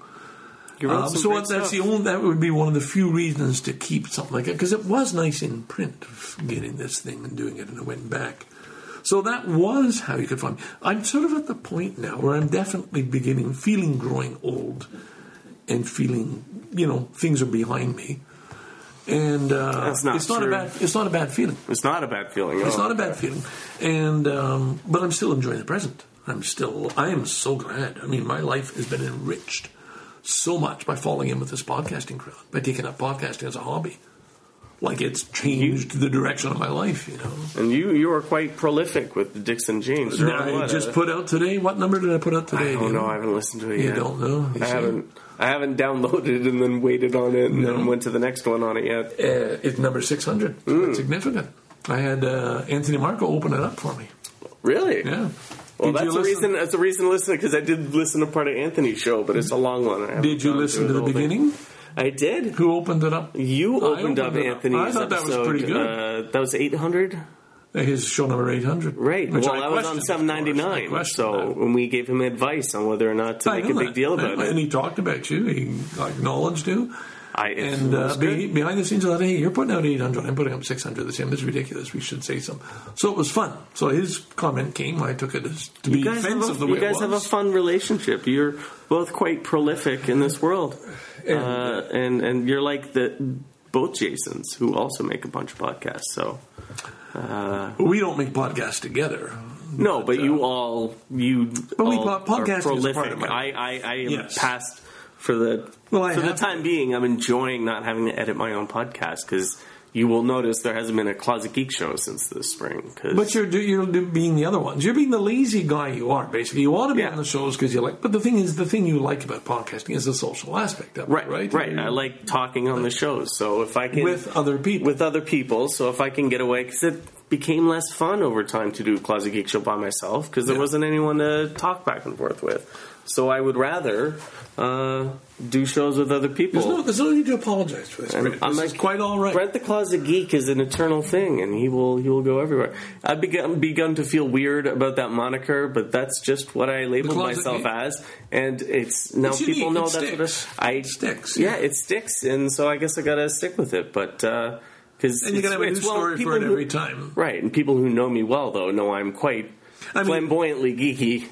A: That would be one of the few reasons to keep something like that, because it was nice in print, getting this thing and doing it, and I went back. So that was how you could find me. I'm sort of at the point now where I'm definitely feeling growing old, and feeling, things are behind me. And
B: that's not
A: it's not a bad feeling.
B: It's not a bad feeling.
A: It's not a bad feeling. And but I'm still enjoying the present. I am so glad. I mean, my life has been enriched so much by falling in with this podcasting crowd, by taking up podcasting as a hobby. Like, it's changed the direction of my life,
B: And you are quite prolific with the Dixon Janes.
A: I just put out today. What number did I put out today?
B: I don't know. I haven't listened to it yet.
A: You don't know?
B: I haven't downloaded and then waited on it and then went to the next one on it yet.
A: It's number 600. It's significant. I had Anthony Marco open it up for me.
B: Really?
A: Yeah.
B: Well, that's the reason to listen, because I did listen to part of Anthony's show, but it's a long one.
A: Did you listen to the beginning?
B: I did.
A: Who opened it up?
B: You opened up Anthony's
A: I thought
B: episode.
A: That was pretty good.
B: That was 800?
A: His show number 800.
B: Right. Well, I was on 799. So when we gave him advice on whether or not to make a big deal about it.
A: And he talked about you. He acknowledged you. Behind the scenes, I thought, hey, you're putting out 800, I'm putting up 600 this year. This is ridiculous. We should say something. So it was fun. So his comment came. I took it as to be offensive the way it was.
B: You guys have a fun relationship. You're both quite prolific in this world. And you're like both Jasons, who also make a bunch of podcasts. So
A: we don't make podcasts together.
B: No, but you all
A: podcasting
B: are prolific.
A: Is part of my
B: I am past for the time being. I'm enjoying not having to edit my own podcast because you will notice there hasn't been a Closet Geek show since this spring.
A: But you're being the other ones. You're being the lazy guy you are, basically. You want to be on the shows because you like... But the thing you like about podcasting is the social aspect of it, right?
B: Right. I like talking on the shows. So if I can...
A: With other people.
B: So if I can get away... Because it became less fun over time to do Closet Geek show by myself because there wasn't anyone to talk back and forth with. So I would rather... do shows with other people.
A: There's no need to apologize for this. This is quite all right.
B: Brent the Closet Geek is an eternal thing, and he will go everywhere. I've begun to feel weird about that moniker, but that's just what I labeled myself as, and it's now people know that's what it
A: sticks.
B: Yeah, it sticks, and so I guess I got to stick with it. But because
A: you got to have a new story for it every time,
B: right? And people who know me well, though, know I'm quite flamboyantly geeky.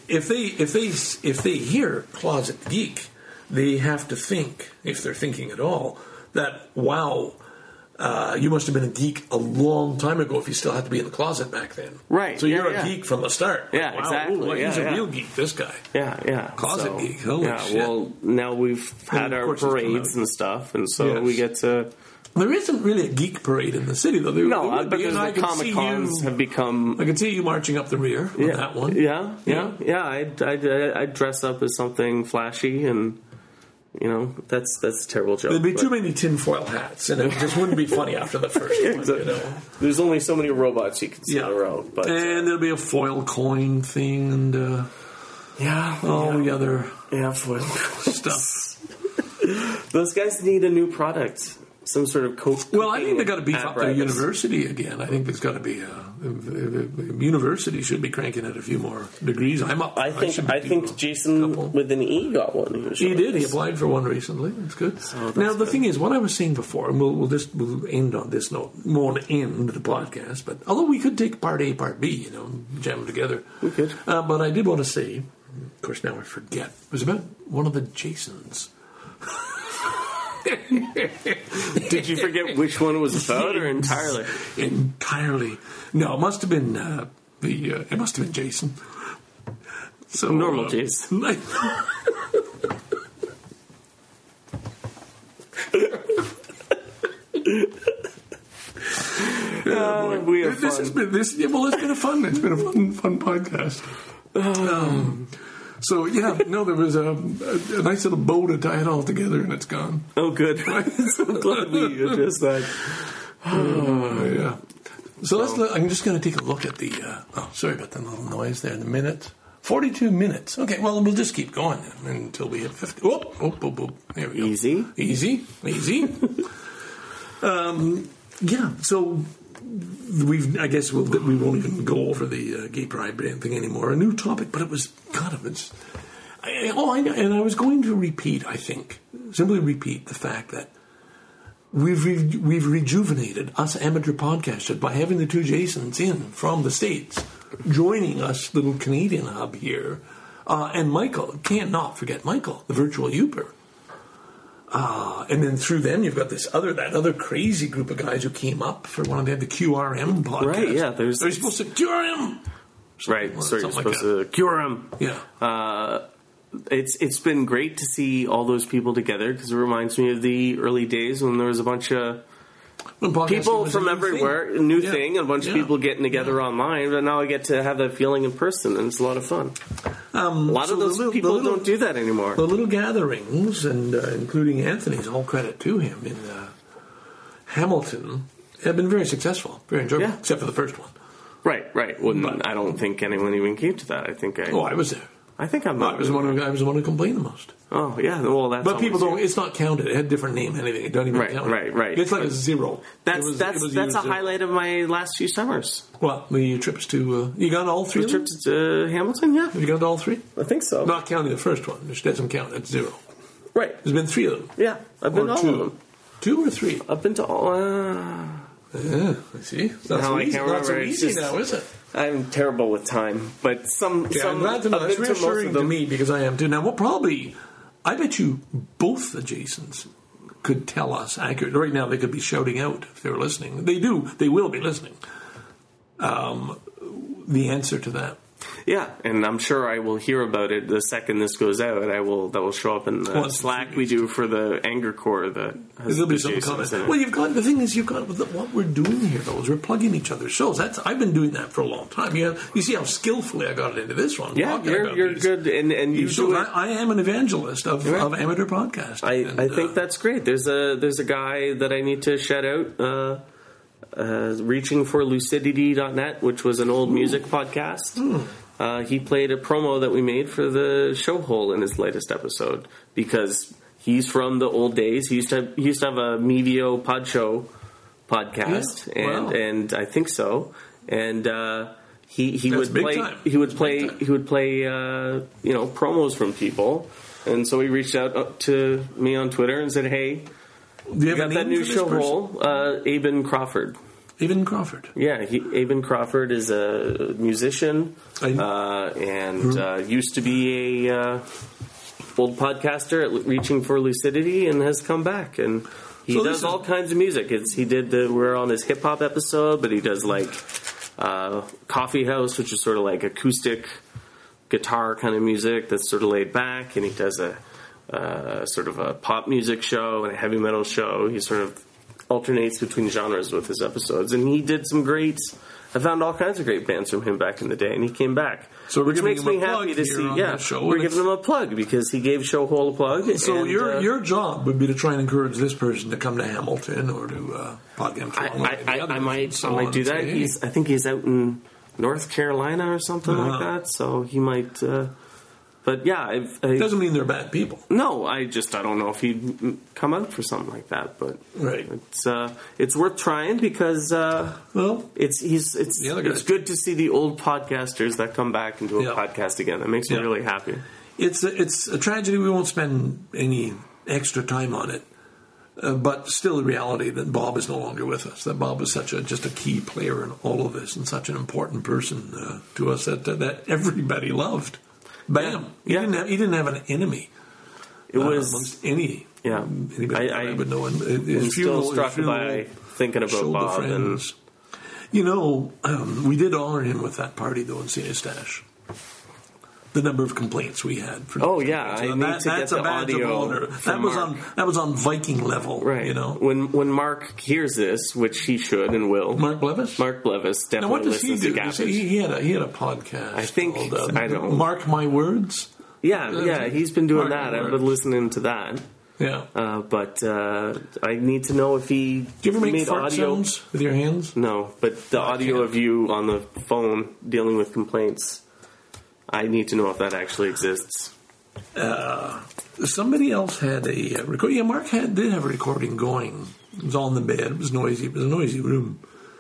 A: If they hear Closet Geek, they have to think, if they're thinking at all, that, wow, you must have been a geek a long time ago if you still had to be in the closet back then.
B: Right.
A: So you're a geek from the start.
B: Yeah, wow, exactly.
A: He's a real geek, this guy.
B: Yeah.
A: Closet geek. Holy shit.
B: Well, now we've had our parades and stuff, and so we get to...
A: There isn't really a geek parade in the city, though.
B: Because the Comic-Cons have become...
A: I can see you marching up the rear on that one.
B: Yeah. I'd dress up as something flashy and... that's a terrible joke.
A: There'd be too many tinfoil hats, and it just wouldn't be funny after the first one.
B: Exactly. There's only so many robots you can see in a row. But,
A: and there'll be a foil coin thing, and all the other
B: foil
A: stuff.
B: Those guys need a new product. Some sort of coat.
A: Well, I think they've got to beef up their university again. I think there's got to be university should be cranking out a few more degrees.
B: I think Jason with an E got one.
A: He did. He applied for one recently. That's good. Now the thing is, what I was saying before, and we'll end on this note. Won't end the podcast, but although we could take part A, part B, jam them together.
B: We could.
A: But I did want to say, of course, now I forget. It was about one of the Jasons.
B: Did you forget which one it was about, or entirely?
A: Entirely. No, it must have been it must have been Jason. So
B: normal Jason. We have fun.
A: It's been a fun podcast. So, there was a nice little bow to tie it all together, and it's gone.
B: Oh, good. So glad we addressed that.
A: Yeah. So I'm just going to take a look at the... sorry about that little noise there. The minute. 42 minutes. Okay, well, we'll just keep going until we hit 50. Whoop. There we go. Easy. So... I guess we won't even go over the gay pride thing anymore. A new topic, but it was and I was going to repeat the fact that we've rejuvenated us amateur podcasters by having the two Jasons in from the States joining us little Canadian hub here, and Michael, can't not forget Michael, the virtual Youper. And then through them, you've got that other crazy group of guys who came up for one of the QRM podcasts.
B: Right, yeah.
A: They're supposed to QRM!
B: Right, sorry, you're supposed to QRM.
A: Yeah.
B: It's been great to see all those people together because it reminds me of the early days when there was a bunch of people from everywhere, a new thing, and a bunch of people getting together online, but now I get to have that feeling in person, and it's a lot of fun. A lot of those people don't do that anymore.
A: The little gatherings, and including Anthony's, all credit to him, in Hamilton, have been very successful, very enjoyable, except for the first one.
B: Right. Well, I don't think anyone even came to that.
A: I was there.
B: I think I'm not.
A: I was the one who complained the most.
B: Oh, yeah. Well, that's.
A: But people don't. It's not counted. It had a different name. Anything. It doesn't even count.
B: Right.
A: It's like a zero.
B: That's a highlight of my last few summers.
A: Well, the trips to you got all three.
B: The trips to Hamilton. Yeah.
A: Have you got all three?
B: I think so.
A: Not counting the first one, which doesn't count. That's zero.
B: Right.
A: There's been three of them.
B: Yeah, I've been all
A: two.
B: of them.
A: 2 or 3?
B: Up until...
A: yeah, I see. It's not so easy, not so easy now, is it?
B: I'm terrible with time, but some
A: I'm glad to know. That's reassuring to me because I am too. Now, I bet you both the Jasons could tell us accurately. Right now, they could be shouting out if they were listening. They will be listening. The answer to that.
B: Yeah, and I'm sure I will hear about it the second this goes out. That will show up in the Slack we do for the Anger Core that has
A: There'll be some comments. Well, the thing is, what we're doing here though is we're plugging each other's shows. I've been doing that for a long time. You see how skillfully I got into this one.
B: Yeah, you're good, and you do it.
A: I am an evangelist of amateur podcasting.
B: I think that's great. There's a guy that I need to shout out. Reachingforlucidity.net, which was an old music podcast. He played a promo that we made for the show hole in his latest episode because he's from the old days. He used to have a Mevio Pod Show podcast, and I think so. And he would play promos from people, and so he reached out to me on Twitter and said, "Hey, you got that new show hole, Aben Crawford."
A: Aben Crawford.
B: Yeah, Aben Crawford is a musician and used to be a old podcaster at Reaching for Lucidity and has come back. And he does all kinds of music. We're on his hip hop episode, but he does like Coffee House, which is sort of like acoustic guitar kind of music that's sort of laid back. And he does a sort of a pop music show and a heavy metal show. He sort of alternates between genres with his episodes, and he did some great. I found all kinds of great bands from him back in the day, and he came back, which makes me happy to see. Yeah, we're giving him a plug because he gave Show Hole a plug.
A: So your job would be to try and encourage this person to come to Hamilton or to Podcast.
B: I might do that. I think he's out in North Carolina or something like that, so he might. But yeah, it
A: doesn't mean they're bad people.
B: No, I don't know if he'd come out for something like that. But it's worth trying because it's good to see the old podcasters that come back and do a podcast again. That makes me really happy.
A: It's a tragedy. We won't spend any extra time on it, but still the reality that Bob is no longer with us. That Bob was just a key player in all of this and such an important person to us that everybody loved. Bam! He didn't have an enemy.
B: It was
A: amongst anybody
B: I
A: would know.
B: I'm still struck by thinking about Bob. And
A: we did honor him with that party though in St. Eustache. The number of complaints we had.
B: I need to get the audio.
A: That was on Viking level,
B: right? When Mark hears this, which he should and will.
A: Mark Blevis
B: definitely.
A: Now, what does he do? He had a podcast. I think I don't. Mark My Words.
B: Yeah, he's been doing that. I've been listening to that.
A: Yeah,
B: but I need to know if he.
A: Do you ever make fart sounds with your hands?
B: No, but the audio of you on the phone dealing with complaints. I need to know if that actually exists.
A: Somebody else had a recording. Yeah, Mark did have a recording going. It was on the bed. It was noisy. It was a noisy room.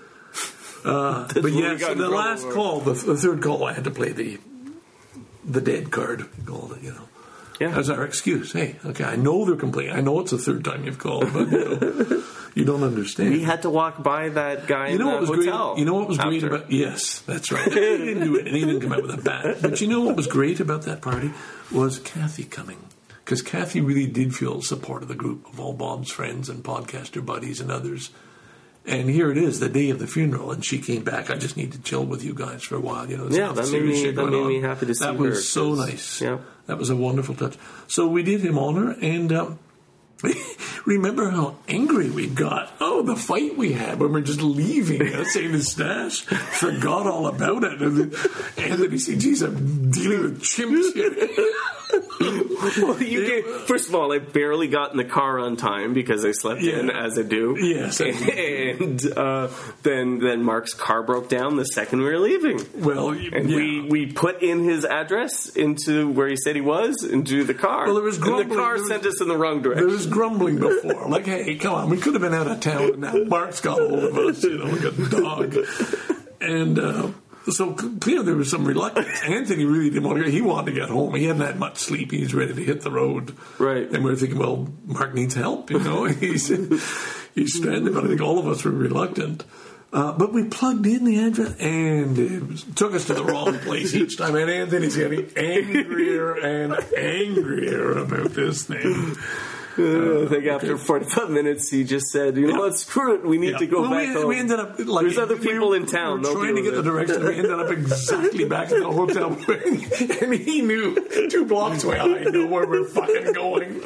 A: But yeah, so the last call, the third call, I had to play the dead card. We called it,
B: Yeah.
A: As our excuse. Hey, okay, I know they're complaining. I know it's the third time you've called, but you don't understand.
B: We had to walk by that guy in the hotel.
A: You know what was great about... Yes, that's right. He didn't do it, and he didn't come out with a bat. But you know what was great about that party was Kathy coming. Because Kathy really did feel support of the group of all Bob's friends and podcaster buddies and others. And here it is, the day of the funeral, and she came back. I just need to chill with you guys for a while.
B: That made me happy to see her.
A: That was so nice.
B: Yeah.
A: That was a wonderful touch. So we did him honor, and remember how angry we got. Oh, the fight we had when we were just leaving St. Eustache. Forgot all about it. And then he said, geez, I'm dealing with chimps here.
B: Well, first of all, I barely got in the car on time because I slept in, as I do.
A: Yes.
B: And then Mark's car broke down the second we were leaving.
A: Well,
B: we put in his address into where he said he was into the car.
A: Well, there was grumbling.
B: And the car sent us in the wrong direction.
A: There was grumbling before. Like, hey, come on, we could have been out of town, and now Mark's got hold of us, like a dog. And So clearly there was some reluctance. Anthony really didn't want to go. He wanted to get home. He hadn't had much sleep. He was ready to hit the road.
B: Right.
A: And we were thinking, well, Mark needs help, he's stranded. But I think all of us were reluctant. But we plugged in the address, and it took us to the wrong place each time. And Anthony's getting angrier and angrier about this thing.
B: I think after 45 minutes, he just said, "You know what? Screw it. We need to go back home."
A: We ended up
B: there's other people in town.
A: We were trying to get the direction. We ended up exactly back at the hotel, and he knew 2 blocks away. I knew where we're fucking going.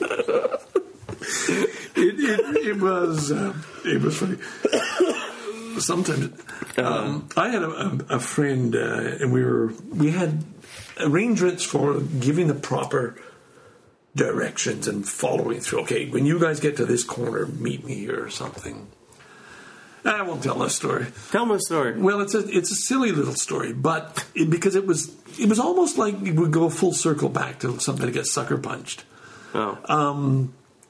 A: It was funny. Sometimes I had a friend, and we had arrangements for giving the proper directions and following through. Okay, when you guys get to this corner, meet me here or something. I won't tell that story.
B: Tell me a story.
A: Well, it's a silly little story, but because it was almost like we would go full circle back to somebody gets sucker punched.
B: Oh.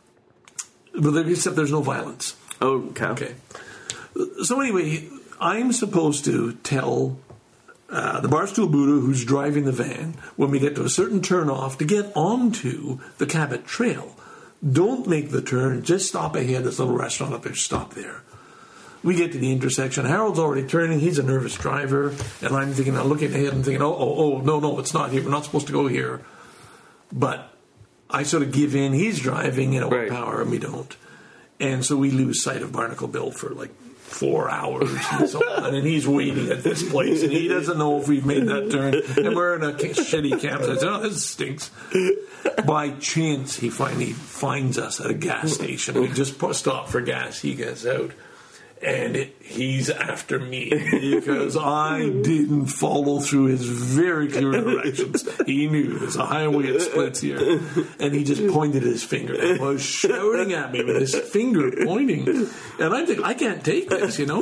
A: But except there's no violence.
B: Oh,
A: okay. So anyway, I'm supposed to tell the Barstool Buddha who's driving the van when we get to a certain turnoff to get onto the Cabot Trail. Don't make the turn. Just stop ahead. There's a little restaurant up there. Stop there. We get to the intersection. Harold's already turning. He's a nervous driver. And I'm looking ahead and thinking, no, it's not here. We're not supposed to go here. But I sort of give in. He's driving,
B: right.
A: Power, and we don't. And so we lose sight of Barnacle Bill for like 4 hours and so on, and he's waiting at this place, and he doesn't know if we've made that turn, and we're in a shitty campsite. Oh, this stinks. By chance, he finally finds us at a gas station. We just stop for gas. He gets out, and he's after me because I didn't follow through his very clear directions. He knew there's a highway that splits here, and he just pointed his finger and was shouting at me with his finger pointing. And I think I can't take this, And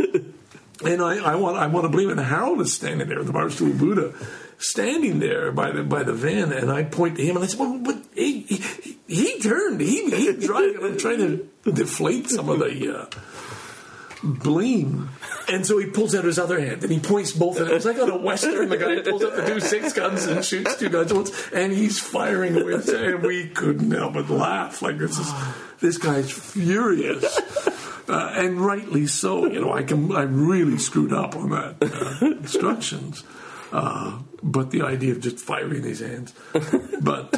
A: I want to believe it. And Harold is standing there, the Barstool Buddha, standing there by the van, and I point to him and I said, "Well, but he turned, he driving." And I'm trying to deflate some of the blame. And so he pulls out his other hand and he points both of them. It's like on a Western, the guy pulls out the 2 6 guns and shoots 2 guns at once, and he's firing with, and we couldn't help but laugh. Like, this guy's furious. And rightly so. I really screwed up on that instructions. But the idea of just firing these hands. But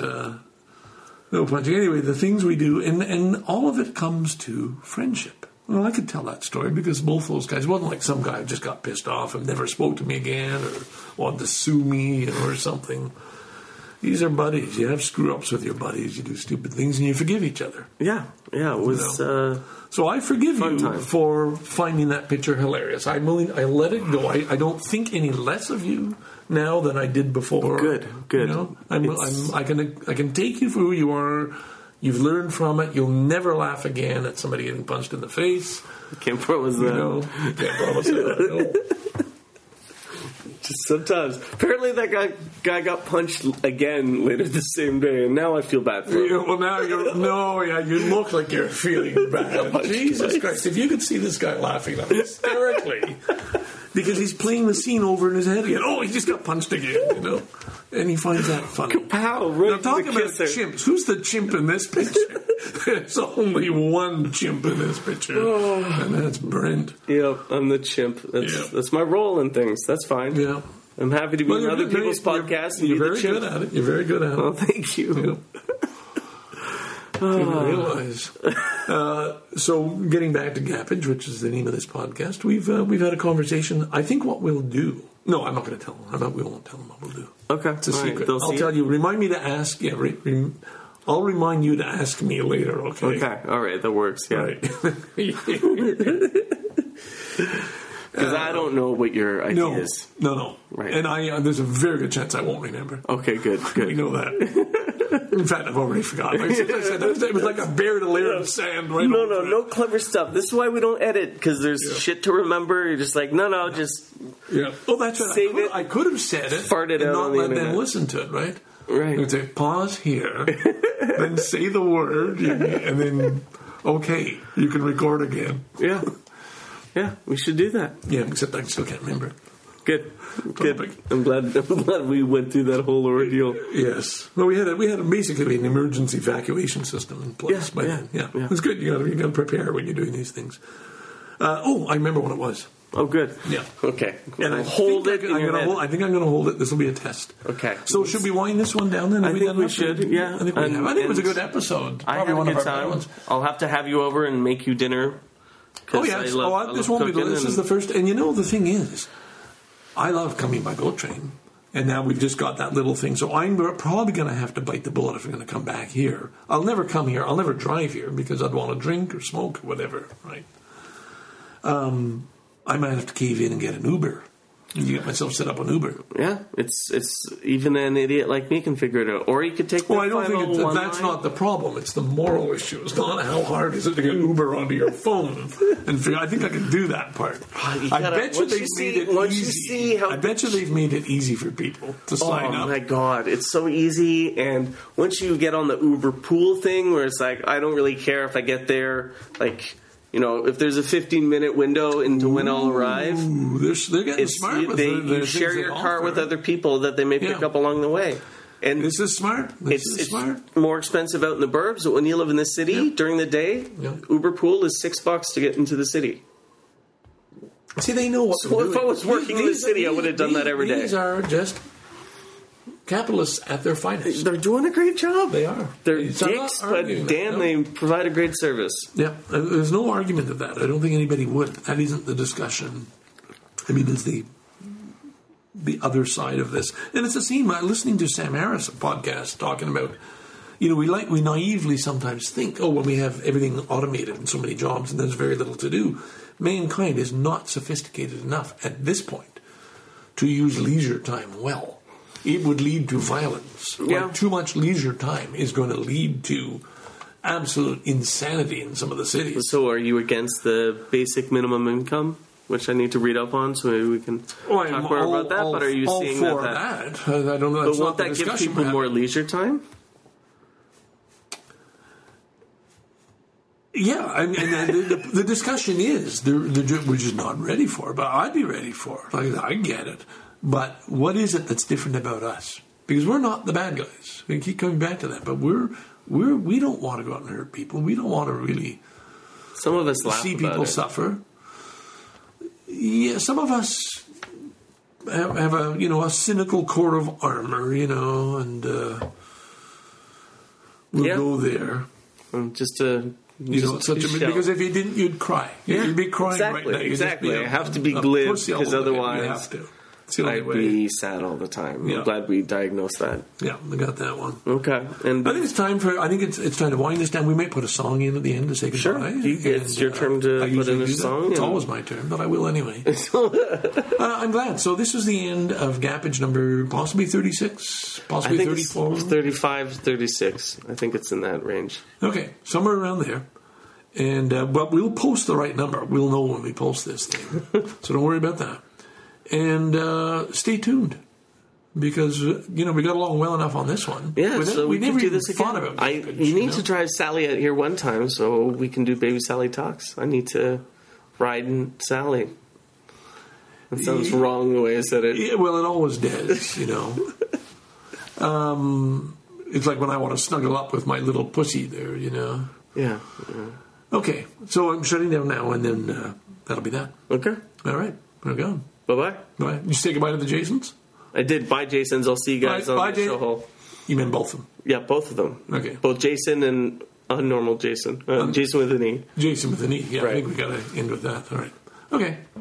A: no punching. Anyway, the things we do, and all of it comes to friendship. Well, I could tell that story because both those guys, it wasn't like some guy who just got pissed off and never spoke to me again or wanted to sue me or something. These are buddies. You have screw-ups with your buddies. You do stupid things and you forgive each other.
B: Yeah. It was...
A: So I forgive you
B: time.
A: for finding that picture hilarious. I let it go. I don't think any less of you now than I did before.
B: Good.
A: I can take you for who you are. You've learned from it. You'll never laugh again at somebody getting punched in the face.
B: Can't promise that.
A: Can't promise that.
B: Just sometimes. Apparently that guy got punched again later the same day, and now I feel bad for him.
A: Yeah, well, now you look like you're feeling bad. Jesus Christ. If you could see this guy laughing hysterically because he's playing the scene over in his head again. Oh, he just got punched again, And he finds that funny.
B: Kapow!
A: Now, talk about chimps. Who's the chimp in this picture? There's only one chimp in this picture, and that's Brent.
B: Yep, I'm the chimp. That's my role in things. That's fine.
A: Yeah.
B: I'm happy to be on other people's podcasts.
A: You're very good at it. You're very good at it.
B: Oh, thank you.
A: Yeah. Didn't realize. So, getting back to Gappage, which is the name of this podcast, we've had a conversation. I think what we'll do. No, I'm not going to tell them. We won't tell them what we'll do.
B: Okay,
A: it's a secret. I'll tell you. Remind me to ask. Yeah, I'll remind you to ask me later. Okay.
B: Okay. All right. That works. Yeah.
A: Right.
B: Because I don't know what your idea is.
A: No.
B: Right.
A: And there's a very good chance I won't remember.
B: Okay, good.
A: You know that. In fact, I've already forgotten. Like I said, it was like a buried layer of sand right over
B: No clever stuff. This is why we don't edit, because there's shit to remember. You're just like, just...
A: Yeah. Oh, that's right.
B: Save it.
A: I could have said it.
B: Fart it
A: and
B: out
A: not
B: on the
A: let
B: internet.
A: them listen to it, right?
B: Right.
A: You'd say, pause here, then say the word, and then, okay, you can record again.
B: Yeah. Yeah, we should do that.
A: Yeah, except I still can't remember.
B: Good. I'm glad we went through that whole ordeal.
A: Yes. Well, we had basically an emergency evacuation system in place by then. Yeah. It's good. You got to prepare when you're doing these things. I remember what it was.
B: Oh, good.
A: Yeah.
B: Okay.
A: And
B: I hold it.
A: I think I'm going to hold it. This will be a test.
B: Okay.
A: So should we wind this one down then?
B: I think we should. Yeah.
A: I think it was a good episode.
B: I had a good time. I'll have to have you over and make you dinner.
A: Oh yes. This won't be. This is the first. And the thing is, I love coming by GO train, and now we've just got that little thing. So I'm probably going to have to bite the bullet if we're going to come back here. I'll never come here. I'll never drive here because I'd want to drink or smoke or whatever. Right. I might have to cave in and get an Uber. You get myself set up on Uber.
B: Yeah, it's even an idiot like me can figure it out. Or you could take.
A: Well, I don't think that's not the problem. It's the moral issue. It's not how hard is it to get Uber onto your phone. And I think I can do that part. I bet you they've made it easy. I bet you they've made it easy for people to sign up.
B: Oh my God, it's so easy. And once you get on the Uber pool thing, where it's like, I don't really care if I get there, like. If there's a 15-minute window into when I'll arrive,
A: they're getting smart.
B: You share your car with other people that they may pick up along the way. And
A: this is smart.
B: It's more expensive out in the burbs, but when you live in the city during the day, Uber Pool is $6 to get into the city.
A: See, they know what.
B: So if I was working in the city, I would have done that every day.
A: These are just capitalists at their finest.
B: They're doing a great job.
A: They are.
B: They're dicks, but damn, they provide a great service.
A: Yeah, there's no argument of that. I don't think anybody would. That isn't the discussion. I mean, it's the other side of this. And it's a scene, listening to Sam Harris, a podcast, talking about, we naively sometimes think, when we have everything automated and so many jobs and there's very little to do. Mankind is not sophisticated enough at this point to use leisure time well. It would lead to violence.
B: Yeah.
A: Too much leisure time is going to lead to absolute insanity in some of the cities.
B: So are you against the basic minimum income, which I need to read up on so maybe we can talk more about that? But are you seeing that?
A: I don't know.
B: But won't that give people more leisure time?
A: Yeah, I mean, the discussion is we're just not ready for it, but I'd be ready for it. I get it. But what is it that's different about us? Because we're not the bad guys. We keep coming back to that. But we don't want to go out and hurt people. We don't want to really.
B: Some of us
A: see people suffer. Yeah, some of us have a cynical core of armor, and we'll go there. Because if you didn't, you'd cry. You'd be crying right now.
B: Exactly. I have to be glib because otherwise.
A: You have to.
B: I'd be sad all the time. I'm glad we diagnosed that.
A: Yeah, we got that one.
B: Okay, and
A: I think it's time to wind this down. We might put a song in at the end to say goodbye.
B: Sure, it's your turn to put in a song.
A: It's always my turn, but I will anyway. I'm glad. So this is the end of Gappage number possibly 36, possibly 34,
B: 35, 36. I think it's in that range.
A: Okay, somewhere around there. And but we'll post the right number. We'll know when we post this thing, so don't worry about that. And stay tuned, because we got along well enough on this one.
B: Yeah, so we never
A: do
B: this
A: again.
B: You need to drive Sally out here one time so we can do Baby Sally Talks. I need to ride Sally. That sounds wrong the way I said it.
A: Yeah, well, it always does, It's like when I want to snuggle up with my little pussy there,
B: Yeah.
A: Okay, so I'm shutting down now, and then that'll be that.
B: Okay.
A: All right, we're gone.
B: Bye-bye.
A: Bye. You say goodbye to the Jasons?
B: I did. Bye, Jasons. I'll see you guys on the show hall.
A: You meant both of them?
B: Yeah, both of them.
A: Okay.
B: Both Jason and normal Jason. Jason with an E.
A: Jason with an E. Yeah,
B: right.
A: I think we got to end with that. All right. Okay.